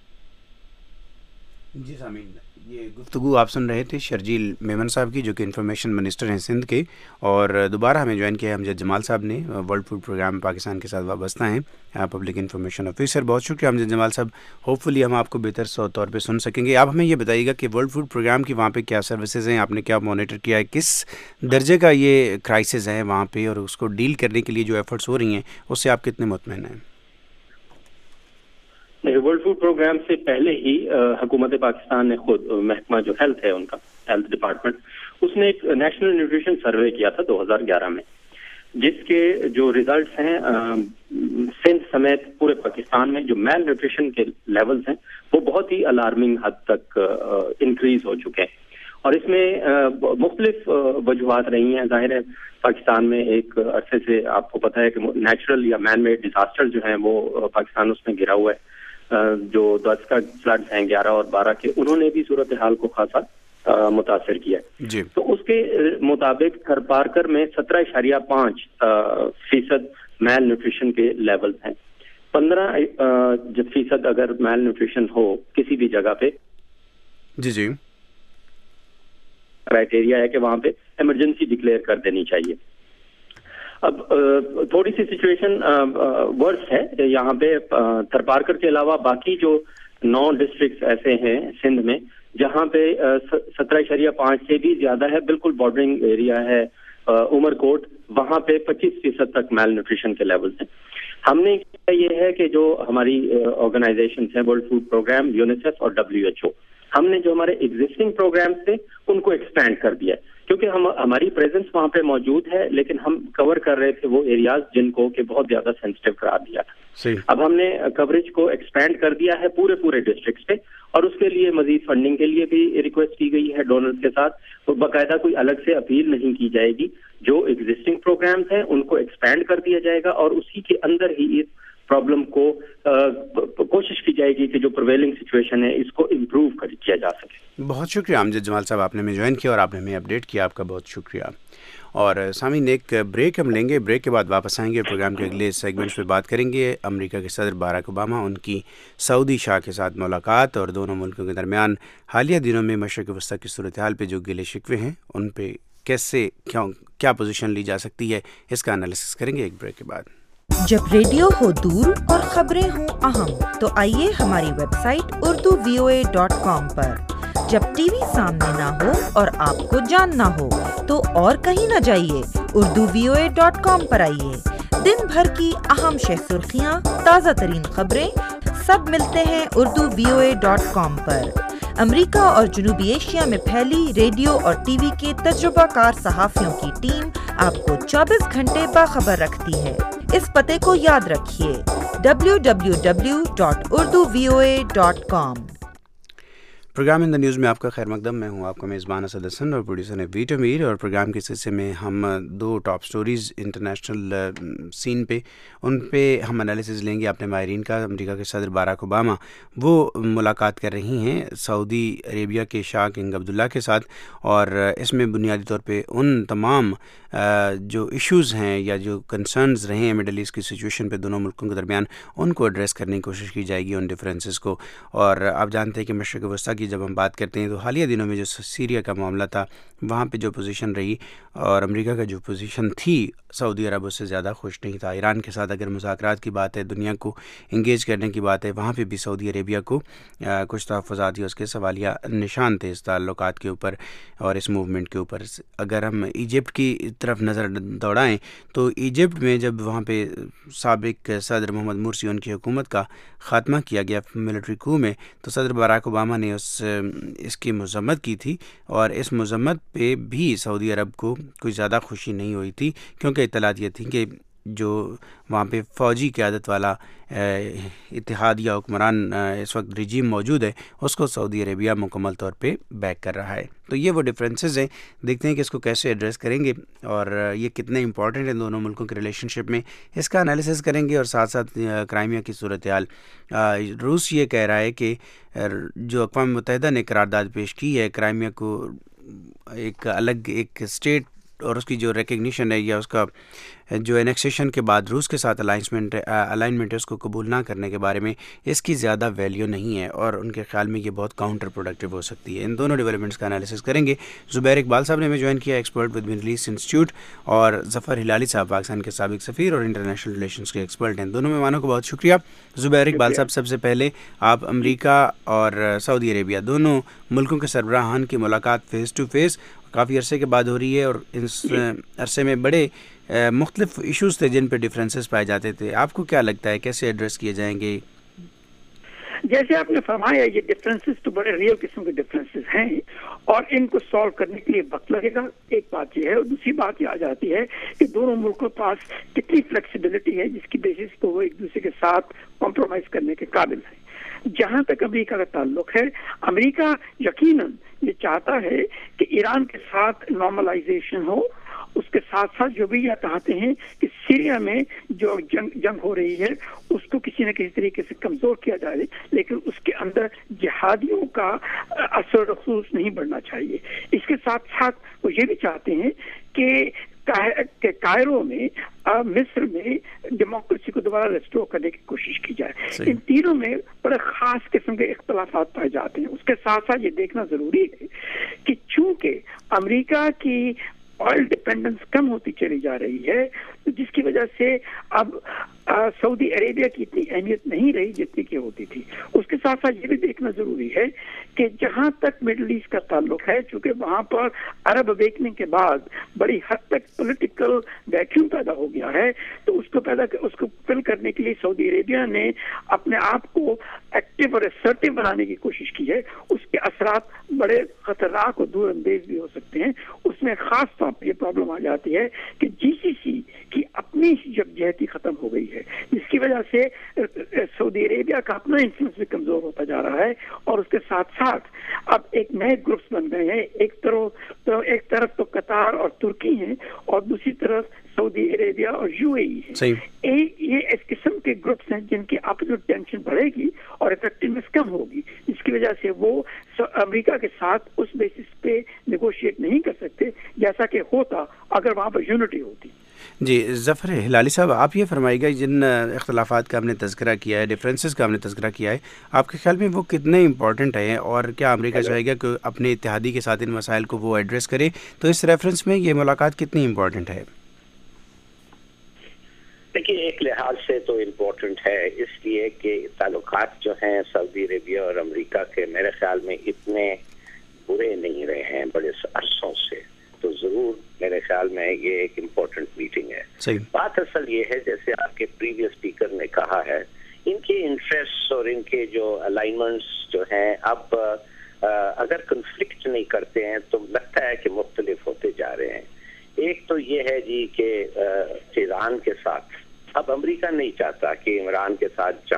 S2: جی سامعین، یہ گفتگو آپ سن رہے تھے شرجیل میمن صاحب کی، جو کہ انفارمیشن منسٹر ہیں سندھ کے، اور دوبارہ ہمیں جوائن کیا امجد جمال صاحب نے، ورلڈ فوڈ پروگرام پاکستان کے ساتھ وابستہ ہیں، پبلک انفارمیشن آفیسر۔ بہت شکریہ امجد جمال صاحب، ہوپ فلی ہم آپ کو بہتر طور پہ سن سکیں گے۔ آپ ہمیں یہ بتائیے گا کہ ورلڈ فوڈ پروگرام کی وہاں پہ کیا سروسز ہیں، آپ نے کیا مانیٹر کیا ہے، کس درجے کا یہ کرائسس ہے وہاں پہ، اور اس کو ڈیل کرنے کے لیے جو ایفرٹس ہو رہی ہیں اس سے آپ کتنے مطمئن ہیں؟
S11: ورلڈ فوڈ پروگرام سے پہلے ہی حکومت پاکستان نے خود محکمہ جو ہیلتھ ہے ان کا ہیلتھ ڈپارٹمنٹ اس نے ایک نیشنل نیوٹریشن سروے کیا تھا 2011 میں، جس کے جو ریزلٹس ہیں سندھ سمیت پورے پاکستان میں جو میل نیوٹریشن کے لیولز ہیں وہ بہت ہی الارمنگ حد تک انکریز ہو چکے ہیں، اور اس میں مختلف وجوہات رہی ہیں. ظاہر ہے پاکستان میں ایک عرصے سے آپ کو پتہ ہے کہ نیچرل یا مین میڈ ڈیزاسٹر جو ہیں وہ پاکستان اس میں گرا ہوا ہے. جو 10 کا فلڈز ہیں 11 اور 12 کے، انہوں نے بھی صورتحال کو خاصا متاثر کیا ہے. تو اس کے مطابق تھر پارکر میں 17.5% میل نیوٹریشن کے لیولز ہیں. 15% اگر میل نیوٹریشن ہو کسی بھی جگہ پہ،
S2: جی
S11: کرائٹیریا ہے کہ وہاں پہ ایمرجنسی ڈکلیئر کر دینی چاہیے. اب تھوڑی سی سچویشن ورس ہے یہاں پہ. تھر پارکر کے علاوہ باقی جو 9 ڈسٹرکٹس ایسے ہیں سندھ میں جہاں پہ 17.5 سے بھی زیادہ ہے، بالکل بارڈرنگ ایریا ہے عمر کوٹ، وہاں پہ 25% تک میل نیوٹریشن کے لیولز ہیں. ہم نے کیا یہ ہے کہ جو ہماری آرگنائزیشنز ہیں ورلڈ فوڈ پروگرام، یونیسیف اور WHO، ہم نے جو ہمارے ایگزسٹنگ پروگرامز تھے ان کو ایکسپینڈ کر دیا ہے، کیونکہ ہماری پریزنس وہاں پہ موجود ہے، لیکن ہم کور کر رہے تھے وہ ایریاز جن کو کہ بہت زیادہ سینسٹیو قرار دیا تھا. اب ہم نے کوریج کو ایکسپینڈ کر دیا ہے پورے ڈسٹرکٹس پہ، اور اس کے لیے مزید فنڈنگ کے لیے بھی ریکویسٹ کی گئی ہے ڈونرز کے ساتھ. اور باقاعدہ کوئی الگ سے اپیل نہیں کی جائے گی، جو ایگزسٹنگ پروگرامز ہیں ان کو ایکسپینڈ کر دیا جائے گا، اور اسی کے اندر ہی اس پرابلم کو کوشش کی جائے گی کہ جو پرویلنگ سچویشن ہے اس کو امپروو کیا جا سکے.
S2: بہت شکریہ امجد جمال صاحب، آپ نے ہمیں جوائن کیا اور آپ نے ہمیں اپڈیٹ کیا، آپ کا بہت شکریہ. اور سامعین ایک بریک ہم لیں گے، بریک کے بعد واپس آئیں گے. پروگرام کے اگلے سیگمنٹس پہ بات کریں گے امریکہ کے صدر باراک اوباما، ان کی سعودی شاہ کے ساتھ ملاقات اور دونوں ملکوں کے درمیان حالیہ دنوں میں مشرق وسطیٰ کی صورتحال پہ جو گلے شکوے ہیں ان پہ کیسے کیا پوزیشن لی جا سکتی ہے، اس کا انالیسس کریں گے ایک بریک کے بعد.
S12: جب ریڈیو ہو دور اور خبریں ہوں اہم تو آئیے ہماری ویب سائٹ urduvoa.com پر. جب ٹی وی سامنے نہ ہو اور آپ کو جاننا ہو تو اور کہیں نہ جائیے، urduvoa.com پر آئیے. دن بھر کی اہم شہ سرخیاں، تازہ ترین خبریں سب ملتے ہیں urduvoa.com پر. امریکہ اور جنوبی ایشیا میں پھیلی ریڈیو اور ٹی وی کے تجربہ کار صحافیوں کی ٹیم آپ کو 24 گھنٹے باخبر رکھتی ہے. اس پتے کو یاد رکھیے www.urduvoa.com.
S2: Programme in the news میں آپ کا خیر مقدم. میں ہوں آپ کا میزبان اسد حسن اور پروڈیوسر ویٹو میر. اور پروگرام کے سلسلے میں ہم 2 ٹاپ سٹوریز انٹرنیشنل سین پہ ان پہ ہم انالیسز لیں گے اپنے ماہرین کا. امریکہ کے صدر باراک اوباما وہ ملاقات کر رہی ہیں سعودی عربیہ کے شاہ کنگ عبداللہ کے ساتھ، اور اس میں بنیادی طور پہ ان تمام جو ایشوز ہیں یا جو کنسرنز رہے ہیں مڈل ایسٹ کی سچویشن پہ دونوں ملکوں کے درمیان، ان کو ایڈریس کرنے کی کوشش کی جائے گی، ان ڈفرینسز کو. اور آپ جانتے ہیں کہ مشرق وسطیٰ کی جب ہم بات کرتے ہیں تو حالیہ دنوں میں جو سیریا کا معاملہ تھا وہاں پہ جو پوزیشن رہی اور امریکہ کا جو پوزیشن تھی سعودی عرب اس سے زیادہ خوش نہیں تھا. ایران کے ساتھ اگر مذاکرات کی بات ہے، دنیا کو انگیج کرنے کی بات ہے، وہاں پہ بھی سعودی عربیہ کو کچھ تحفظات یا اس کے سوالیہ نشان تھے اس تعلقات کے اوپر اور اس موومنٹ کے اوپر. اگر ہم ایجپٹ کی طرف نظر دوڑائیں تو ایجپٹ میں جب وہاں پہ سابق صدر محمد مرسی ان کی حکومت کا خاتمہ کیا گیا ملٹری کو میں، تو صدر باراک اوباما نے اس کی مذمت کی تھی، اور اس مذمت پہ بھی سعودی عرب کو کوئی زیادہ خوشی نہیں ہوئی تھی، کیونکہ اطلاعات یہ تھیں کہ جو وہاں پہ فوجی قیادت والا اتحاد یا حکمران اس وقت رجیم موجود ہے اس کو سعودی عربیہ مکمل طور پہ بیک کر رہا ہے. تو یہ وہ ڈفرینسز ہیں، دیکھتے ہیں کہ اس کو کیسے ایڈریس کریں گے اور یہ کتنے امپورٹنٹ ہیں دونوں ملکوں کے ریلیشن شپ میں، اس کا انالیسس کریں گے. اور ساتھ ساتھ کرائمیا کی صورتحال، روس یہ کہہ رہا ہے کہ جو اقوام متحدہ نے قرارداد پیش کی ہے کرائمیا کو ایک الگ ایک اسٹیٹ اور اس کی جو ریکگنیشن ہے یا اس کا جو انیکسیشن کے بعد روس کے ساتھ الائنمنٹ ہے اس کو قبول نہ کرنے کے بارے میں اس کی زیادہ ویلیو نہیں ہے، اور ان کے خیال میں یہ بہت کاؤنٹر پروڈکٹیو ہو سکتی ہے. ان دونوں ڈیولپمنٹس کا انالیسس کریں گے. زبیر اقبال صاحب نے ہمیں جوائن کیا، expert with Middle East Institute, اور ظفر ہلالی صاحب پاکستان کے سابق سفیر اور انٹرنیشنل ریلیشنز کے ایکسپرٹ ہیں. دونوں مہمانوں کو بہت شکریہ. زبیر اقبال صاحب، سب سے پہلے آپ امریکہ اور سعودی عربیہ دونوں ملکوں کے سربراہان کی ملاقات فیس ٹو فیس کافی عرصے کے بعد ہو رہی ہے، اور اس عرصے میں بڑے مختلف ایشوز تھے جن پہ ڈفرینسز پائے جاتے تھے. آپ کو کیا لگتا ہے کیسے ایڈریس کیے جائیں گے؟
S13: جیسے آپ نے فرمایا یہ ڈفرینسز تو بڑے ریئل قسم کے ڈفرینسز ہیں اور ان کو سالو کرنے کے لیے وقت لگے گا، ایک بات یہ ہے. اور دوسری بات یہ آ جاتی ہے کہ دونوں ملکوں کے پاس کتنی فلیکسیبلٹی ہے جس کی بیسس پہ وہ ایک دوسرے کے ساتھ کمپرومائز کرنے کے قابل ہیں. جہاں تک امریکہ کا تعلق ہے، امریکہ یقیناً یہ چاہتا ہے کہ ایران کے ساتھ نارملائزیشن ہو. اس کے ساتھ ساتھ جو بھی یہ چاہتے ہیں کہ سیریا میں جو جنگ ہو رہی ہے اس کو کسی نہ کسی طریقے سے کمزور کیا جائے، لیکن اس کے اندر جہادیوں کا اثر رسوخ نہیں بڑھنا چاہیے. اس کے ساتھ ساتھ وہ یہ بھی چاہتے ہیں کہ کائرو میں مصر میں ڈیموکریسی کو دوبارہ ریسٹور کرنے کی کوشش کی جائے. ان تینوں میں بڑے خاص قسم کے اختلافات پائے جاتے ہیں. اس کے ساتھ ساتھ یہ دیکھنا ضروری ہے کہ چونکہ امریکہ کی آئل ڈپینڈنس کم ہوتی چلی جا رہی ہے، جس کی وجہ سے اب سعودی عربیہ کی اتنی اہمیت نہیں رہی جتنی کی ہوتی تھی. اس کے ساتھ ساتھ یہ بھی دیکھنا ضروری ہے کہ جہاں تک مڈل ایسٹ کا تعلق ہے، چونکہ وہاں پر عرب اویکننگ کے بعد بڑی حد تک پولیٹیکل ویکیوم پیدا ہو گیا ہے، تو اس کو فل کرنے کے لیے سعودی عربیہ نے اپنے آپ کو ایکٹیو اور اسرٹیو بنانے کی کوشش کی ہے. اس کے اثرات بڑے خطرناک اور دور اندیز بھی ہو سکتے ہیں. اس میں خاص طور پر یہ پرابلم آ جاتی ہے کہ جی سی سی کی اپنی یکجہتی ختم ہو گئی ہے، جس کی وجہ سے سعودی عربیہ کا اپنا انفلوئنس بھی کمزور ہوتا جا رہا ہے. اور اس کے ساتھ ساتھ اب ایک نئے گروپس بن گئے ہیں. ایک طرف تو قطر اور ترکی ہیں اور دوسری طرف سعودی عربیہ اور یو اے ای ہے. یہ اس قسم کے گروپس ہیں جن کی آپس میں ٹینشن بڑھے گی اور افیکٹونیس کم ہوگی، جس کی وجہ سے وہ امریکہ کے ساتھ اس بیسس پہ نیگوشیٹ نہیں کر سکتے جیسا کہ ہوتا اگر وہاں پر یونٹی ہوتی.
S2: جی ظفر ہلالی صاحب، آپ یہ فرمائیے گا جن اختلافات کا ہم نے تذکرہ کیا ہے، ڈفرینسز کا ہم نے تذکرہ کیا ہے، آپ کے خیال میں وہ کتنے امپورٹنٹ ہیں اور کیا امریکہ چاہے گا کہ اپنے اتحادی کے ساتھ ان مسائل کو وہ ایڈریس کرے؟ تو اس ریفرنس میں یہ ملاقات کتنی امپورٹنٹ ہے؟
S14: دیکھیے، ایک لحاظ سے تو امپورٹنٹ ہے، اس لیے کہ تعلقات جو ہیں سعودی عربیہ اور امریکہ کے میرے خیال میں اتنے برے نہیں رہے ہیں بڑے عرصوں سے. تو ضرور میرے خیال میں یہ ایک امپورٹنٹ میٹنگ ہے. بات اصل یہ ہے، جیسے آپ کے پریویس اسپیکر نے کہا ہے، ان کے انٹرسٹ اور ان کے جو الائنمنٹس جو ہیں اب اگر کنفلکٹ نہیں کرتے ہیں تو لگتا ہے کہ مختلف ہوتے جا رہے ہیں. ایک تو یہ ہے جی کہ ایران کے ساتھ اب امریکہ نہیں چاہتا کہ ایران کے ساتھ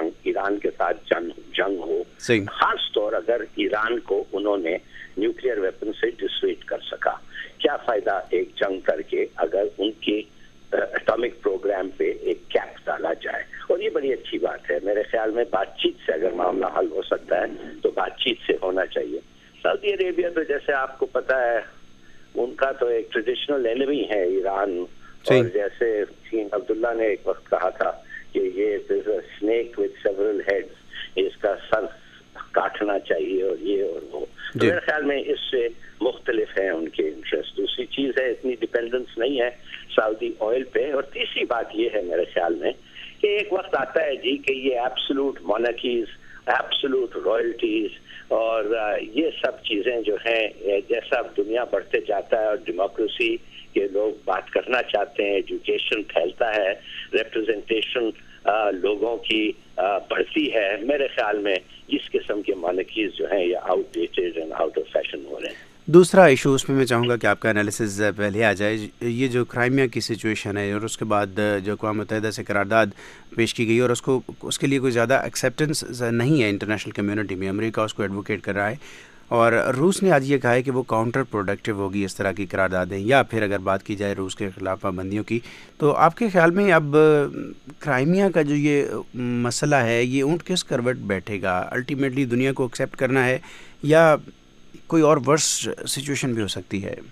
S14: جنگ ہو، خاص طور اگر ایران کو انہوں نے نیوکلیئر ویپن سے ڈسویٹ کر سکا. کیا فائدہ ایک جنگ کر کے اگر ان کے اٹامک پروگرام پہ ایک کیپ ڈالا جائے؟ اور یہ بڑی اچھی بات ہے. میرے خیال میں بات چیت سے اگر معاملہ حل ہو سکتا ہے تو بات چیت سے ہونا چاہیے. سعودی عربیہ تو جیسے آپ کو پتا ہے ان کا تو ایک ٹریڈیشنل اینیمی ہے ایران، اور جیسے عبداللہ نے ایک وقت کہا تھا کہ یہ اسنیک وتھ سیورل ہیڈز، اس کا سر کاٹنا چاہیے اور یہ اور وہ. تو میرے خیال میں اس سے مختلف ہیں ان کے انٹرسٹ. دوسری چیز ہے اتنی ڈیپینڈنس نہیں ہے سعودی آئل پہ. اور تیسری بات یہ ہے میرے خیال میں کہ ایک وقت آتا ہے جی کہ یہ ایبسولوٹ مونارکیز، ایبسولوٹ رائلٹیز اور یہ سب چیزیں جو ہیں جیسا دنیا بڑھتے جاتا ہے اور ڈیموکریسی کے لوگ بات کرنا چاہتے ہیں، ایجوکیشن پھیلتا ہے، ریپرزنٹیشن لوگوں کی بڑھتی ہے، میرے خیال میں اس قسم کے مونارکیز جو ہیں یہ outdated and out of fashion ہو رہے ہیں.
S2: دوسرا ایشو اس میں چاہوں گا کہ آپ کا انالیسز پہلے آ جائے. یہ جو کرائمیا کی سچویشن ہے اور اس کے بعد جو اقوام متحدہ سے قرارداد پیش کی گئی اور اس کے لیے کوئی زیادہ ایکسیپٹنس نہیں ہے انٹرنیشنل کمیونٹی میں. امریکہ اس کو ایڈوکیٹ کر رہا ہے اور روس نے آج یہ کہا ہے کہ وہ کاؤنٹر پروڈکٹیو ہوگی اس طرح کی قراردادیں. یا پھر اگر بات کی جائے روس کے خلاف پابندیوں کی، تو آپ کے خیال میں اب کرائمیا کا جو یہ مسئلہ ہے یہ اونٹ کس کروٹ بیٹھے گا؟ الٹیمیٹلی دنیا کو ایکسیپٹ کرنا ہے یا کوئی اور ورس سچویشن بھی ہو سکتی ہے؟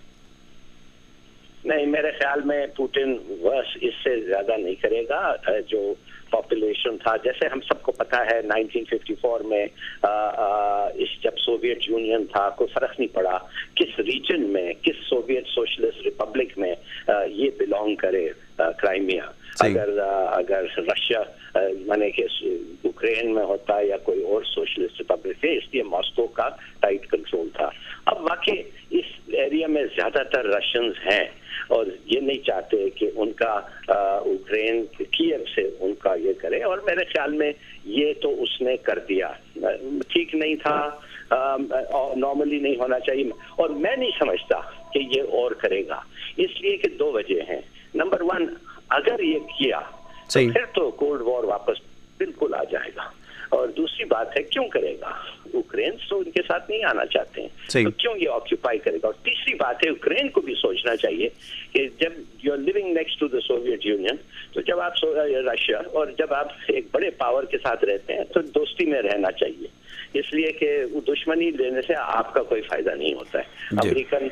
S14: نہیں، میرے خیال میں پوٹن ورس اس سے زیادہ نہیں کرے گا. جو پاپولیشن تھا، جیسے ہم سب کو پتا ہے 1954 میں جب سوویت یونین تھا کوئی فرق نہیں پڑا کس ریجن میں، کس سوویت سوشلسٹ ریپبلک میں یہ بلانگ کرے کرائمیا. اگر رشیا مانے کہ یوکرین میں ہوتا یا کوئی اور سوشلسٹ ریپبلک ہے، اس لیے ماسکو کا ٹائٹ کنٹرول تھا. اب واقعی اس ایریا میں زیادہ تر رشینز ہیں اور یہ نہیں چاہتے کہ ان کا یوکرین کیف سے ان کا یہ کرے. اور میرے خیال میں یہ تو اس نے کر دیا ठीक नहीं था, और नॉर्मली नहीं होना चाहिए, और मैं नहीं समझता कि ये और करेगा, इसलिए कि 2 वजह हैं। नंबर 1, अगर ये किया तो फिर तो कोल्ड वॉर वापस बिल्कुल आ जाएगा, और दूसरी बात है क्यों करेगा, यूक्रेन तो उनके साथ नहीं आना चाहते हैं, तो क्यों ये ऑक्यूपाई करेगा। और तीसरी बात है यूक्रेन को भी सोचना चाहिए कि जब you are living next to the Soviet Union, तो जब आप रशिया और जब आप एक बड़े पावर के साथ रहते हैं तो दोस्ती में रहना चाहिए, इसलिए कि दुश्मनी लेने से आपका कोई फायदा नहीं होता है। अमेरिकन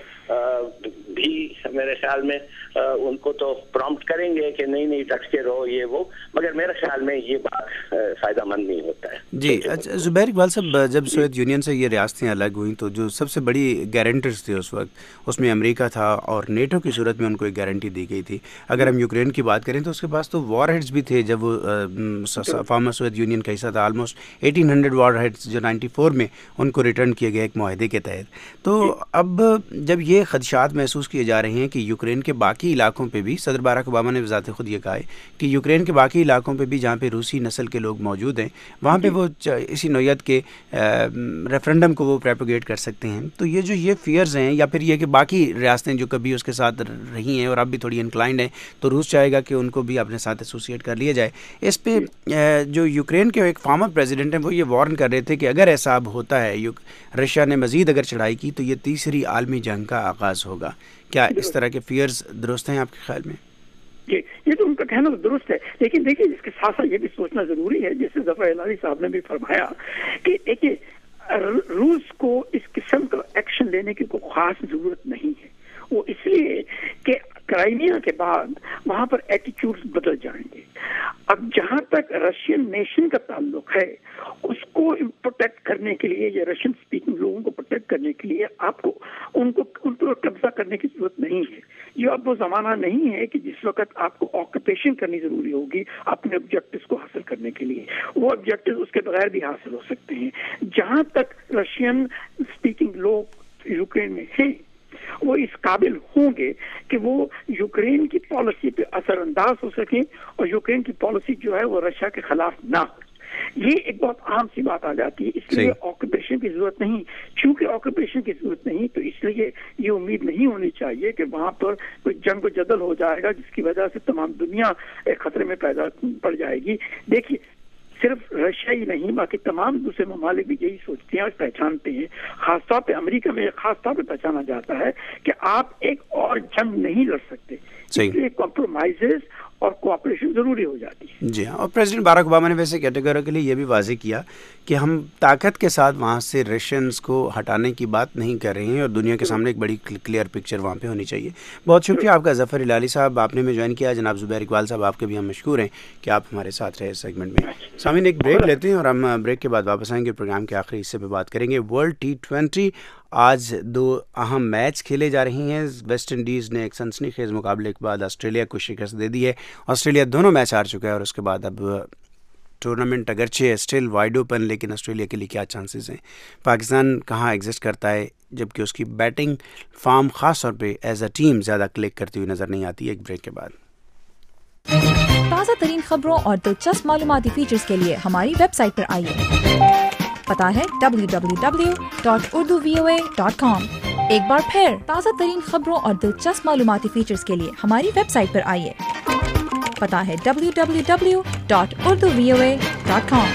S14: भी मेरे ख्याल में उनको तो प्रॉम्प्ट करेंगे कि नहीं डट के रहो ये वो, मगर मेरे ख्याल में ये बात फायदा मंद नहीं होता है।
S2: जी अच्छा जुबैर इकबाल साहब, जब सोवियत यूनियन से ये रियासतें अलग हुई तो जो सबसे बड़ी गारंटर्स थे उस वक्त उसमें अमेरिका था, और नेटो की सूरत में उनको एक गारंटी दी गई थी। अगर हम यूक्रेन की बात करें तो उसके पास तो वॉर हेड्स भी थे, जब वो फॉर्मर सोवियत यूनियन का हिस्सा था, ऑलमोस्ट 1800 वॉर हेड्स जो 94 में उनको रिटर्न किए गए एक मुआहदे के तहत। तो अब जब ये खदशात महसूस किए जा रहे हैं कि यूक्रेन के बाकी इलाकों पे भी, सदर बाराक ओबामा ने ज़ात खुद ये कहा है कि यूक्रेन के बाकी इलाकों पे भी जहाँ पे रूसी नस्ल के लोग मौजूद हैं वहाँ पे वो इसी नौयत के रेफरेंडम को वो प्रोपेगेट कर सकते हैं, तो ये फियर्स हैं, या फिर ये कि बाकी रियासतें जो कभी उसके साथ रही हैं और अब भी थोड़ी इंक्लाइंड हैं, तो रूस चाहेगा कि उनको भी अपने साथ एसोसिएट कर लिया जाए। इस पे जो यूक्रेन के एक फॉर्मर प्रेसिडेंट हैं वो ये वार्न कर रहे थे कि अगर ऐसा अब होता है, रशिया ने मज़ीद अगर चढ़ाई की तो ये तीसरी आलमी जंग का आगाज़ होगा। क्या इस तरह के फियर्स दुरुस्त हैं आपके ख्याल में?
S13: ये तो उनका कहना तो दुरुस्त है, लेकिन देखिए इसके साथ साथ ये भी सोचना जरूरी है, जैसे ज़फ़र इलाही साहब ने भी फरमाया कि देखिए रूस को इस किस्म का एक्शन लेने की कोई खास जरूरत नहीं है, वो इसलिए कि क्राइमिया के बाद वहां पर एटीट्यूड्स बदल जाएंगे। अब जहां तक रशियन नेशन का ताल्लुक है, उसको प्रोटेक्ट करने के लिए या रशियन स्पीकिंग लोगों को प्रोटेक्ट करने के लिए आपको उनको कब्जा करने की जरूरत नहीं है। ये अब वो जमाना नहीं है कि जिस वक्त आपको ऑक्यूपेशन करनी जरूरी होगी अपने ऑब्जेक्टिव्स को हासिल करने के लिए, वो ऑब्जेक्टिव उसके बगैर भी हासिल हो सकते हैं। जहां तक रशियन स्पीकिंग लोग यूक्रेन में हैं, वो इस काबिल होंगे कि वो यूक्रेन की पॉलिसी पे असरअंदाज हो सकें और यूक्रेन की पॉलिसी जो है वो रशिया के खिलाफ ना हो। ये एक बहुत आम सी बात आ जाती है, इसलिए ऑक्यूपेशन की जरूरत नहीं। चूंकि ऑक्यूपेशन की जरूरत नहीं तो इसलिए ये उम्मीद नहीं होनी चाहिए कि वहां पर कोई जंग जदल हो जाएगा जिसकी वजह से तमाम दुनिया एक खतरे में पैदा पड़ जाएगी। देखिए सिर्फ रशिया ही नहीं बाकी तमाम दूसरे ममालिक भी यही सोचते हैं और पहचानते हैं, खासतौर पे अमेरिका में खासतौर पे पहचाना जाता है कि आप एक और जंग नहीं लड़ सकते, इसलिए कॉम्प्रोमाइजेस और कोऑपरेशन जरूरी हो जाती है।
S2: जी हाँ, और प्रेसिडेंट बाराक ओबामा ने वैसे कैटेगोरिकली ये भी वाज़ेह किया कि हम ताकत के साथ वहाँ से रशियंस को हटाने की बात नहीं कर रहे हैं और दुनिया के सामने एक बड़ी क्लियर पिक्चर वहाँ पे होनी चाहिए। बहुत शुक्रिया आपका ज़फ़र इलाही साहब, आपने में ज्वाइन किया। जनाब ज़ुबैर इकबाल साहब आपके भी हम मशकूर हैं कि आप हमारे साथ रहे इस सेगमेंट में। सामीन एक ब्रेक लेते हैं और हम ब्रेक के बाद वापस आएंगे। प्रोग्राम के आखिरी हिस्से पर बात करेंगे वर्ल्ड T20। आज 2 अहम मैच खेले जा रही हैं। वेस्ट इंडीज़ ने एक सनसनीखेज मुकाबले के बाद ऑस्ट्रेलिया को शिकस्त दे दी है। ऑस्ट्रेलिया दोनों मैच हार चुका है और उसके बाद अब टूर्नामेंट अगरचे स्टिल वाइड ओपन, लेकिन ऑस्ट्रेलिया के लिए क्या चांसेस हैं? पाकिस्तान कहाँ एग्जिस्ट करता है जबकि उसकी बैटिंग फॉर्म ख़ास तौर पे एज अ टीम ज़्यादा क्लिक करती हुई नज़र नहीं आती। एक ब्रेक के बाद
S8: ताज़ा तरीन खबरों और दिलचस्प मालूमाती फीचर्स के लिए हमारी वेबसाइट पर आइए। पता है www.urduvoa.com। एक बार फिर ताज़ा तरीन खबरों और दिलचस्प मालूमाती फीचर्स के लिए हमारी वेबसाइट पर आइए। पता है www.urduvoa.com।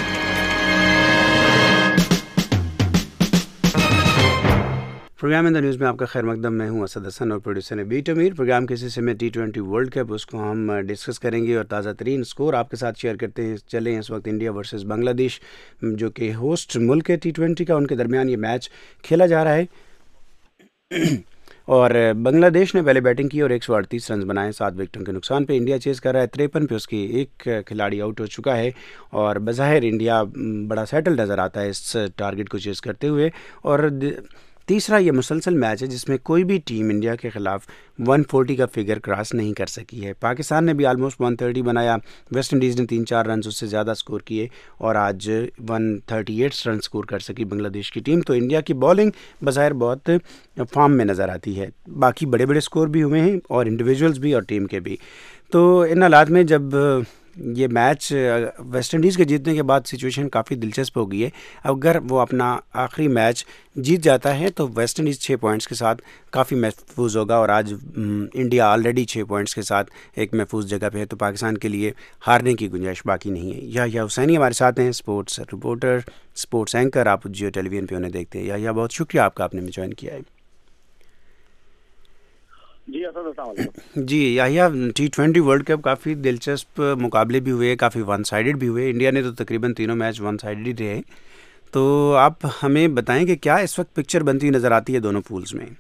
S2: Programme in the news में आपका खैर मकदम। मैं हूं असद हसन और प्रोड्यूसर है बीट अमीर। प्रोग्राम के हिस्से में T20 वर्ल्ड कप उसको हम डिस्कस करेंगे और ताज़ा तरीन स्कोर आपके साथ शेयर करते हैं। चलें इस वक्त इंडिया वर्सेस बांग्लादेश जो कि होस्ट मुल्क है T20 का, उनके दरमियान ये मैच खेला जा रहा है और बांग्लादेश ने पहले बैटिंग की और 138 रन बनाए 7 विकेटों के नुकसान पे। इंडिया चेज़ कर रहा है 53 पे, उसकी एक खिलाड़ी आउट हो चुका है और बज़ाहिर इंडिया बड़ा सेटल नज़र आता है इस टारगेट को चेज़ करते हुए। और तीसरा ये मुसलसल मैच है जिसमें कोई भी टीम इंडिया के ख़िलाफ़ 140 का फिगर क्रॉस नहीं कर सकी है। पाकिस्तान ने भी आलमोस्ट 130 बनाया, वेस्ट इंडीज़ ने 3-4 रन उससे ज़्यादा स्कोर किए और आज 138 रन स्कोर कर सकी बांग्लादेश की टीम। तो इंडिया की बॉलिंग बज़ाहिर बहुत फॉर्म में नज़र आती है। बाकी बड़े बड़े स्कोर भी हुए हैं और इंडिविजुअल्स भी और टीम के भी। तो इन हालात में जब یہ میچ ویسٹ انڈیز کے جیتنے کے بعد سچویشن کافی دلچسپ ہو گئی ہے. اگر وہ اپنا آخری میچ جیت جاتا ہے تو ویسٹ انڈیز 6 پوائنٹس کے ساتھ کافی محفوظ ہوگا, اور آج انڈیا آلریڈی 6 پوائنٹس کے ساتھ ایک محفوظ جگہ پہ ہے, تو پاکستان کے لیے ہارنے کی گنجائش باقی نہیں ہے. یحییٰ حسینی ہمارے ساتھ ہیں, اسپورٹس رپورٹر, اسپورٹس اینکر, آپ جیو ٹیلی ویژن پہ انہیں دیکھتے ہیں. یحییٰ بہت شکریہ آپ کا, آپ نے ہمیں جوائن کیا ہے.
S15: جی السلام علیکم.
S2: جی یحییٰ, T20 ورلڈ کپ کافی دلچسپ مقابلے بھی ہوئے, کافی ون سائیڈڈ بھی ہوئے. انڈیا نے تو تقریباً تینوں میچ ون سائیڈڈ ہی رہے, تو آپ ہمیں بتائیں کہ کیا اس وقت پکچر بنتی نظر آتی ہے دونوں پولز میں؟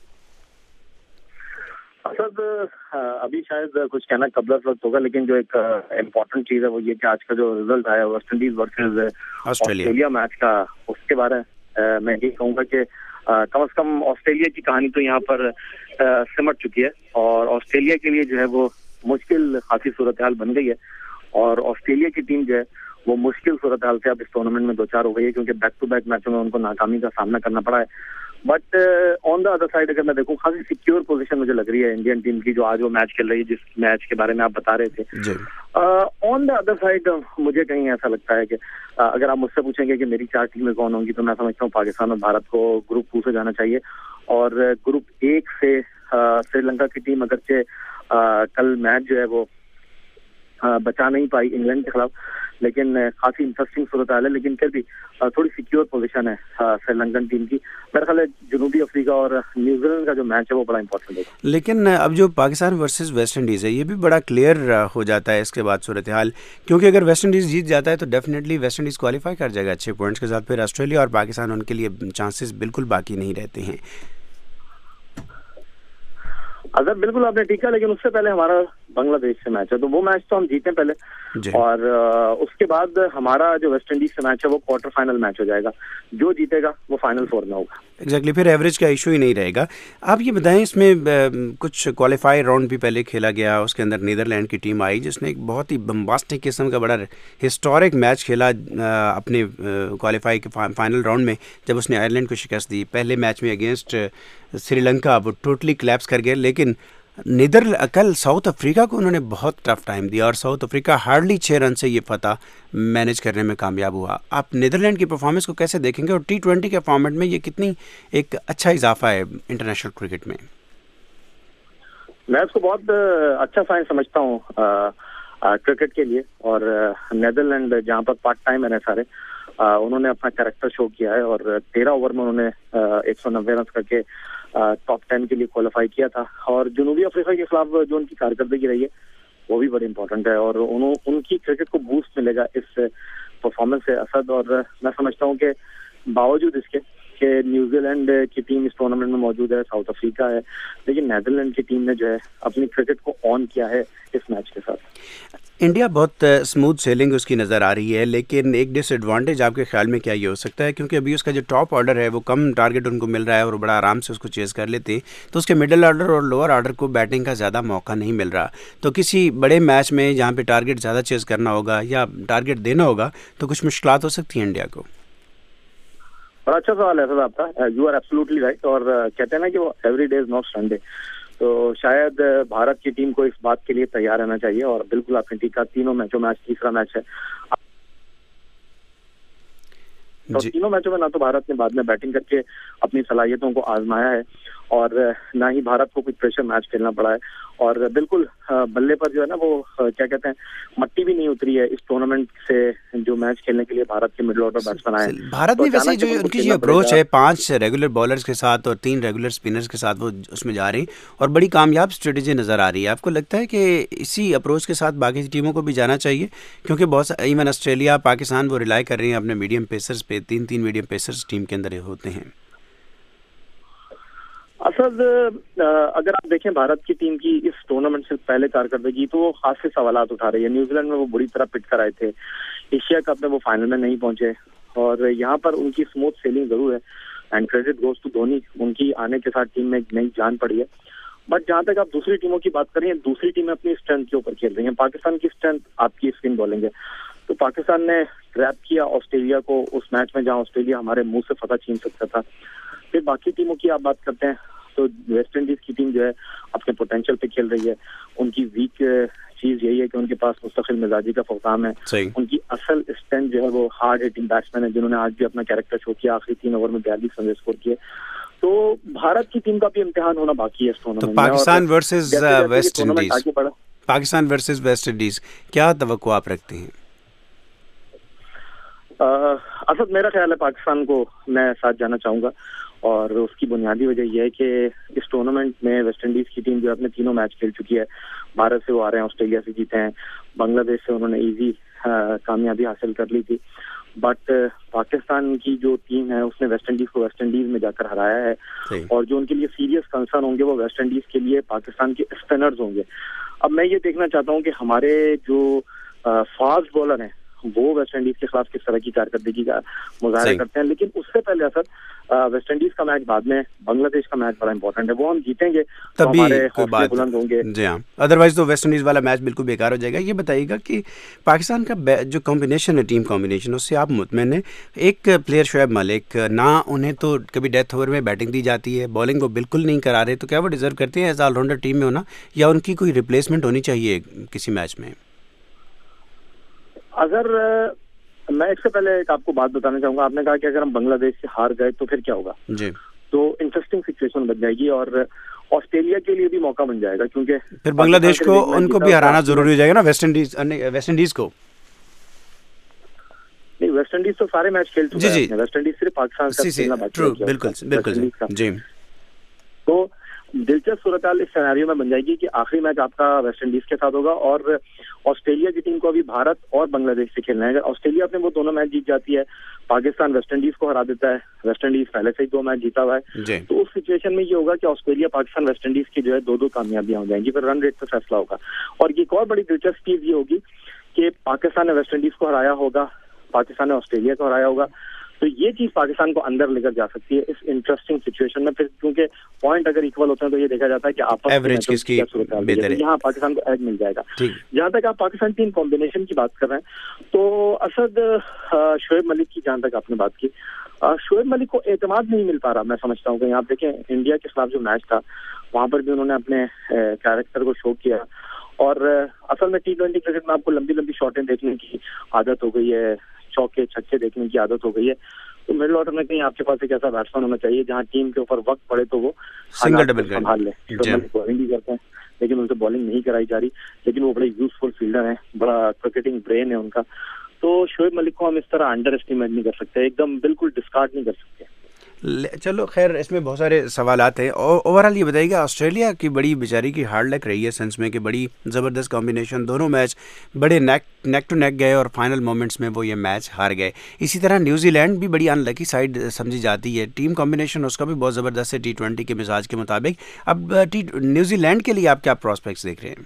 S15: اسد ابھی شاید کچھ کہنا قبل از وقت ہوگا, لیکن جو ایک امپورٹنٹ چیز ہے وہ یہ کہ آج کا جو رزلٹ آیا West Indies versus Australia match کا, اس کے بارے میں یہ کہوں گا کہ کم از کم آسٹریلیا کی کہانی تو یہاں پر سمٹ چکی ہے, اور آسٹریلیا کے لیے جو ہے وہ مشکل خاصی صورتحال بن گئی ہے, اور آسٹریلیا کی ٹیم جو ہے وہ مشکل صورتحال سے اب اس ٹورنامنٹ میں دوچار ہو گئی ہے, کیونکہ بیک ٹو بیک میچوں میں ان کو ناکامی کا سامنا کرنا پڑا ہے. But on the other side اگر میں دیکھوں, خاصی سیکیور پوزیشن مجھے لگ رہی ہے انڈین ٹیم کی, جو آج وہ میچ کھیل رہی ہے, جس میچ کے بارے میں آپ بتا رہے تھے. آن دا ادر سائڈ مجھے کہیں ایسا لگتا ہے کہ اگر آپ مجھ سے پوچھیں گے کہ میری 4 ٹیمیں کون ہوں گی, تو میں سمجھتا ہوں پاکستان اور بھارت کو گروپ 2 سے جانا چاہیے, اور گروپ 1 سے سری لنکا کی ٹیم اگرچہ کل میچ جو ہے وہ بچا نہیں پائی انگلینڈ کے خلاف, لیکن کافی انٹرسٹنگ صورتحال ہے, لیکن پھر بھی تھوڑی سیکیور پوزیشن ہے سری لنکن ٹیم کی. میرا خیال ہے جنوبی افریقہ اور نیوزی لینڈ کا جو میچ ہے وہ بڑا امپورٹنٹ ہے.
S2: لیکن اب جو پاکستان ورسز ویسٹ انڈیز ہے, یہ بھی بڑا کلیئر ہو جاتا ہے اس کے بعد صورتحال, کیونکہ اگر ویسٹ انڈیز جیت جاتا ہے تو ڈیفینیٹلی ویسٹ انڈیز کوالیفائی کر جائے گا 6 پوائنٹس کے ساتھ. پھر آسٹریلیا اور پاکستان ان کے لیے چانسز بالکل باقی نہیں رہتے ہیں.
S15: اگر بالکل آپ نے ٹھیک ہے, لیکن اس سے پہلے ہمارا بنگلہ دیش سے میچ ہے, تو وہ میچ تو ہم جیتے ہیں پہلے, اور اس کے بعد ہمارا جو ویسٹ انڈیز سے میچ ہے وہ کوارٹر فائنل میچ ہو جائے گا. جو جیتے گا وہ فائنل 4 میں ہوگا.
S2: ایگزیکٹلی, پھر ایوریج کا ایشو ہی نہیں رہے گا. آپ یہ بتائیں, اس میں کچھ کوالیفائی راؤنڈ بھی پہلے کھیلا گیا, اس کے اندر نیدرلینڈ کی ٹیم آئی جس نے ایک بہت ہی بمباسٹک قسم کا بڑا ہسٹورک میچ کھیلا اپنے کوالیفائی کے فائنل راؤنڈ میں, جب اس نے آئرلینڈ کو شکست دی. پہلے میچ میں اگینسٹ سری لنکا وہ ٹوٹلی کلیپس کر گئے, لیکن کل ساؤتھ افریقہ کو انہوں نے بہت ٹف ٹائم دیا, اور ساؤتھ افریقہ ہارڈلی 6 رن سے یہ فتح مینیج کرنے میں کامیاب ہوا. آپ نیدرلینڈ کی پرفارمنس کو کیسے دیکھیں گے, اور T20 کے فارمیٹ میں یہ کتنی ایک اچھا اضافہ ہے انٹرنیشنل کرکٹ میں؟
S15: میں اس کو بہت اچھا سائن سمجھتا ہوں کرکٹ کے لیے, اور نیدرلینڈ جہاں پر پارٹ ٹائم ہے سارے, انہوں نے اپنا کریکٹر شو کیا ہے, اور 13 اوور میں انہوں نے 190 رنز کر کے ٹاپ 10 کے لیے کوالیفائی کیا تھا. اور جنوبی افریقہ کے خلاف جو ان کی کارکردگی رہی ہے وہ بھی بڑی امپورٹنٹ ہے, اور ان کی کرکٹ کو بوسٹ ملے گا اس پرفارمنس سے اسد. اور میں سمجھتا ہوں کہ باوجود اس کے کہ نیوزی لینڈ کی ٹیم اس ٹورنامنٹ میں موجود ہے, ساؤتھ افریقہ ہے, لیکن نیدرلینڈ کی ٹیم نے جو ہے اپنی کرکٹ کو آن کیا ہے اس میچ کے ساتھ.
S2: انڈیا بہت اسموتھ سیلنگ اس کی نظر آ رہی ہے, لیکن ایک ڈس ایڈوانٹیج آپ کے خیال میں کیا یہ ہو سکتا ہے, کیونکہ ابھی اس کا جو ٹاپ آرڈر ہے وہ کم ٹارگٹ ان کو مل رہا ہے اور بڑا آرام سے اس کو چیز کر لیتے ہیں, تو اس کے مڈل آرڈر اور لوور آرڈر کو بیٹنگ کا زیادہ موقع نہیں مل رہا. تو کسی بڑے میچ میں جہاں پہ ٹارگٹ زیادہ چیز کرنا ہوگا یا ٹارگٹ دینا ہوگا تو کچھ مشکلات ہو سکتی ہیں انڈیا کو.
S15: بڑا اچھا سوال ہے سر آپ کا, یو آر ایبسولوٹلی رائٹ. اور کہتے ہیں نا کہ وہ every day is not Sunday, تو شاید بھارت کی ٹیم کو اس بات کے لیے تیار رہنا چاہیے. اور بالکل آپ نے ٹھیک کہا, تینوں میچوں میں آج تیسرا میچ ہے, تو تینوں میچوں میں نہ تو بھارت نے بعد میں بیٹنگ کر کے اپنی صلاحیتوں کو آزمایا ہے, اور نہ ہی بھارت کو کوئی پریشر میچ کھیلنا پڑا ہے. اور بالکل بلے پر جو ہے نا وہ کیا کہتے ہیں, مٹی بھی نہیں اتری ہے اس ٹورنامنٹ سے جو میچ کھیلنے کے لیے بھارت کے مڈل آرڈر بیٹسمین آئے.
S2: بھارت نے ویسے جو ان کی جو اپروچ ہے 5 ریگولر بالرز کے ساتھ اور 3 ریگولر اسپنرز کے ساتھ وہ اس میں جا رہے ہیں, اور بڑی کامیاب اسٹریٹجی نظر آ رہی ہے. آپ کو لگتا ہے کہ اسی اپروچ کے ساتھ باقی ٹیموں کو بھی جانا چاہیے, کیونکہ بہت ایون آسٹریلیا, پاکستان وہ ریلائی کر رہے ہیں اپنے میڈیم پیسرز پہ, 3 میڈیم پیسرز ٹیم کے اندر ہوتے ہیں.
S15: اسد اگر آپ دیکھیں بھارت کی ٹیم کی اس ٹورنامنٹ سے پہلے کارکردگی, تو وہ خاص سے سوالات اٹھا رہی ہے. نیوزی لینڈ میں وہ بری طرح پٹ کر آئے تھے, ایشیا کپ میں وہ فائنل میں نہیں پہنچے, اور یہاں پر ان کی اسموتھ سیلنگ ضرور ہے, and credit goes to Dhoni, ان کی آنے کے ساتھ ٹیم میں ایک نئی جان پڑی ہے. بٹ جہاں تک آپ دوسری ٹیموں کی بات کر رہی ہیں, دوسری ٹیمیں اپنی اسٹرینتھ کے اوپر کھیل رہی ہیں. پاکستان کی اسٹرینتھ آپ کی اسپن بالنگ ہے, تو پاکستان نے ٹریپ کیا آسٹریلیا کو اس میچ میں جہاں آسٹریلیا ہمارے منہ سے فتح چھین سکتا تھا. پھر باقی ٹیموں کی آپ بات کرتے ہیں تو ویسٹ انڈیز کی ٹیم جو ہے اپنے پوٹینشیل پہ کھیل رہی ہے. ان کی ویک چیز یہی ہے کہ ان کے پاس مستقل مزاجی کا فوقام ہے. ان کی اصل اسٹرینتھ جو ہے وہ ہارڈ ہٹنگ بیٹسمین ہے جنہوں نے آج بھی اپنا کیریکٹر شو کیا, آخری 3 اوور میں 42 رن اسکور کیے. تو بھارت کی ٹیم کا بھی امتحان ہونا باقی ہے اس ٹورنامنٹ میں.
S2: Pakistan versus West Indies, Pakistan versus West Indies, کیا توقع آپ رکھتے ہیں؟
S15: اسد, میرا خیال ہے پاکستان کو میں ساتھ جانا چاہوں گا, اور اس کی بنیادی وجہ یہ ہے کہ اس ٹورنامنٹ میں ویسٹ انڈیز کی ٹیم جو اپنے تینوں میچ کھیل چکی ہے. بھارت سے وہ آ رہے ہیں, آسٹریلیا سے جیتے ہیں, بنگلہ دیش سے انہوں نے ایزی کامیابی حاصل کر لی تھی. بٹ پاکستان کی جو ٹیم ہے اس نے ویسٹ انڈیز کو ویسٹ انڈیز میں جا کر ہرایا ہے, اور جو ان کے لیے سیریس کنسرن ہوں گے وہ ویسٹ انڈیز کے لیے پاکستان کے اسپنرز ہوں گے. اب میں یہ دیکھنا چاہتا ہوں کہ ہمارے جو فاسٹ بالر ہیں وہ ویسٹ انڈیز کے خلاف کس طرح کی کارکردگی کا مظاہرہ کرتے ہیں. لیکن اس سے پہلے اسد, ویسٹ انڈیز کا میچ بعد میں, بنگلہ دیش کا میچ بڑا امپورٹنٹ ہے, وہ ہم جیتیں گے تو ہمارے حوصلے بلند ہوں گے.
S2: جی ہاں, ادروائز تو ویسٹ انڈیز والا میچ بالکل بیکار ہو جائے گا. یہ بتائیے گا کہ پاکستان کا جو کمبینیشن ہے, ٹیم کمبینیشن, اس سے آپ مطمئن ہیں؟ ایک پلیئر شعیب ملک, نہ انہیں تو کبھی ڈیتھ اوور میں بیٹنگ دی جاتی ہے, بالنگ وہ بالکل نہیں کرا رہے, تو کیا وہ ڈیزرو کرتے ہیں ایز آل راؤنڈر ٹیم میں ہونا, یا ان کی کوئی ریپلیسمنٹ ہونی چاہیے کسی میچ میں؟
S15: اگر میں اس سے پہلے ایک آپ کو بات بتانا چاہوں گا, آپ نے کہا کہ اگر ہم بنگلہ دیش سے ہار گئے تو پھر کیا ہوگا. جی, تو انٹرسٹنگ سچویشن بن جائے گی, اور آسٹریلیا کے لیے بھی موقع بن جائے گا, کیونکہ
S2: پھر بنگلہ دیش کو ان کو بھی ہرانا ضروری ہو جائے گا نا, ویسٹ انڈیز کو.
S15: نہیں, ویسٹ انڈیز تو سارے میچ کھیل چکے ہیں, ویسٹ انڈیز صرف پاکستان کا کھیلنا باقی ہے.
S2: بالکل جی.
S15: تو دلچسپ صورتحال اس سیناریو میں بن جائے گی کہ آخری میچ آپ کا ویسٹ انڈیز کے ساتھ ہوگا, اور آسٹریلیا کی ٹیم کو ابھی بھارت اور بنگلہ دیش سے کھیلنا ہے. اگر آسٹریلیا اپنے وہ دونوں میچ جیت جاتی ہے, پاکستان ویسٹ انڈیز کو ہرا دیتا ہے, ویسٹ انڈیز پہلے سے ہی 2 میچ جیتا ہوا ہے, تو اس سچویشن میں یہ ہوگا کہ آسٹریلیا, پاکستان, ویسٹ انڈیز کی جو ہے 2 کامیابیاں ہو جائیں گی, پھر رن ریٹ سے فیصلہ ہوگا. اور ایک اور بڑی دلچسپ چیز یہ ہوگی کہ پاکستان نے ویسٹ انڈیز کو ہرایا ہوگا, پاکستان نے آسٹریلیا کو ہرایا ہوگا, تو یہ چیز پاکستان کو اندر لے کر جا سکتی ہے اس انٹرسٹنگ سچویشن میں. پھر کیونکہ پوائنٹ اگر ایکول ہوتے ہیں تو یہ دیکھا جاتا ہے کہ آپس میں یہاں پاکستان کو ایج مل جائے گا. جہاں تک آپ پاکستان ٹیم کمبینیشن کی بات کر رہے ہیں, تو اسد, شعیب ملک کی جہاں تک آپ نے بات کی, شعیب ملک کو اعتماد نہیں مل پا رہا. میں سمجھتا ہوں کہ آپ دیکھیں انڈیا کے خلاف جو میچ تھا وہاں پر بھی انہوں نے اپنے کیریکٹر کو شو کیا, اور اصل میں T20 کرکٹ میں آپ کو لمبی لمبی شاٹیں دیکھنے کی عادت ہو گئی ہے, چوکے چھکے دیکھنے کی عادت ہو گئی ہے. تو مڈل آرڈر میں کہیں آپ کے پاس ایک ایسا بیٹسمین ہونا چاہیے جہاں ٹیم کے اوپر وقت پڑے تو وہ
S2: سنگل ڈبل
S15: سنبھال لے. بالنگ بھی کرتے ہیں لیکن ان سے بالنگ نہیں کرائی جا رہی, لیکن وہ بڑے یوزفل فیلڈر ہیں, بڑا کرکٹنگ برین ہے ان کا. تو شعیب ملک کو ہم اس طرح انڈر اسٹیمیٹ نہیں کر سکتے, ایک دم بالکل ڈسکارڈ نہیں کر سکتے.
S2: چلو خیر, اس میں بہت سارے سوالات ہیں. اوور آل یہ بتائیے گا, آسٹریلیا کی بڑی بیچاری کی ہارڈ لک رہی ہے سینس میں کہ بڑی زبردست کمبینیشن, دونوں میچ بڑے نیک ٹو نیک گئے اور فائنل مومنٹس میں وہ یہ میچ ہار گئے. اسی طرح نیوزی لینڈ بھی بڑی ان لکی سائڈ سمجھی جاتی ہے, ٹیم کمبینیشن اس کا بھی بہت زبردست ہے T20 کے مزاج کے مطابق. اب نیوزی لینڈ کے لیے آپ کیا پراسپیکٹس دیکھ رہے ہیں؟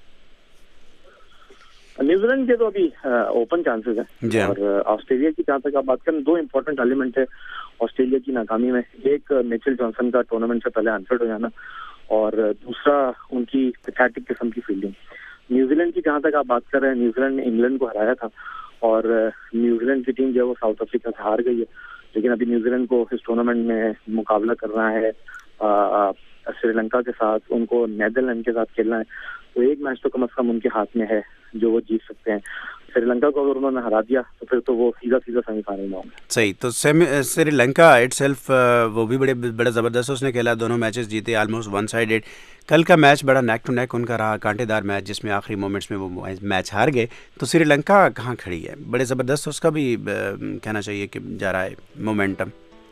S15: نیوزی لینڈ کے تو ابھی اوپن چانسز ہیں, اور آسٹریلیا کی جہاں تک آپ بات کریں, 2 امپورٹنٹ ایلیمنٹ ہے آسٹریلیا کی ناکامی میں. ایک میچل جانسن کا ٹورنامنٹ سے پہلے انفٹ ہو جانا, اور دوسرا ان کی پیتھیٹک قسم کی فیلڈنگ. نیوزی لینڈ کی جہاں تک آپ بات کر رہے ہیں, نیوزی لینڈ نے انگلینڈ کو ہرایا تھا, اور نیوزی لینڈ کی ٹیم جو ہے وہ ساؤتھ افریقہ سے ہار گئی ہے, لیکن ابھی نیوزی لینڈ کو اس ٹورنامنٹ میں مقابلہ کرنا ہے سری لنکا کے ساتھ, ان کو نیدرلینڈ کے ساتھ کھیلنا ہے. تو ایک میچ تو کم از کم ان کے ہاتھ میں ہے جو وہ جیت سکتے ہیں. سری لنکا کو اگر انہوں نے ہرا دیا تو پھر تو وہ سیدھا سیمی فائنل میں ہوں گے.
S2: صحیح, تو سری لنکا اٹ سیلف وہ بھی بڑا زبردست اس نے کھیلا, دونوں میچز جیتے آلموسٹ 1 سائیڈڈ. کل کا میچ بڑا نیک ٹو نیک ان کا رہا, کانٹے دار میچ, جس میں آخری مومنٹس میں وہ میچ ہار گئے. تو سری لنکا کہاں کھڑی ہے؟ بڑے زبردست اس کا بھی کہنا چاہیے کہ جا رہا ہے مومنٹم.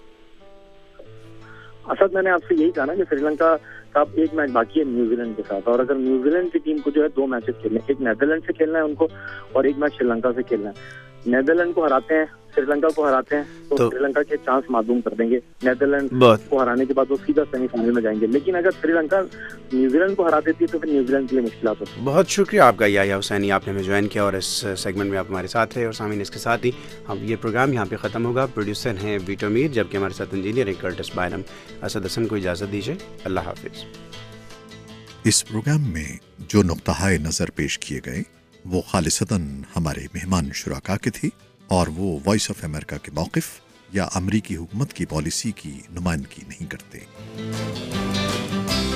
S15: اسد, میں نے آپ سے یہی کہا نا کہ سری لنکا کا اب ایک میچ باقی ہے نیوزی لینڈ کے ساتھ, اور اگر نیوزی لینڈ کی ٹیم کو جو ہے 2 میچز کھیلنے, ایک نیدرلینڈ سے کھیلنا ہے ان کو, اور ایک میچ سری لنکا سے کھیلنا ہے. نیدرلینڈ کو ہراتے ہیں, سری لنکا کو ہراتے ہیں تو سری لنکا کے چانس معدوم کر دیں گے. نیدرلینڈ کو ہرانے کے بعد وہ سیدھا سیمی فائنل میں جائیں گے, لیکن اگر سری لنکا نیوزی لینڈ کو ہرا دیتی ہے تو پھر نیوزی لینڈ کے لیے مشکلات ہوتی ہیں.
S2: بہت شکریہ آپ کا یحییٰ حسینی, آپ نے ہمیں جوائن کیا اور اس سیگمنٹ میں آپ ہمارے ساتھ رہے. اور سامعین, اس کے ساتھ ہی اب یہ پروگرام یہاں پہ ختم ہوگا. پروڈیوسر ہیں ویٹو میر, جبکہ ہمارے ساتھ انجینئر ہیں کرٹس بائنم. اسد حسن کو اجازت دیجیے, اللہ حافظ.
S1: اس پروگرام میں جو نقطۂ نظر پیش کیے گئے وہ خالصتاً ہمارے مہمان شرکا کے تھے, اور وہ وائس آف امریکہ کے موقف یا امریکی حکومت کی پالیسی کی نمائندگی نہیں کرتے.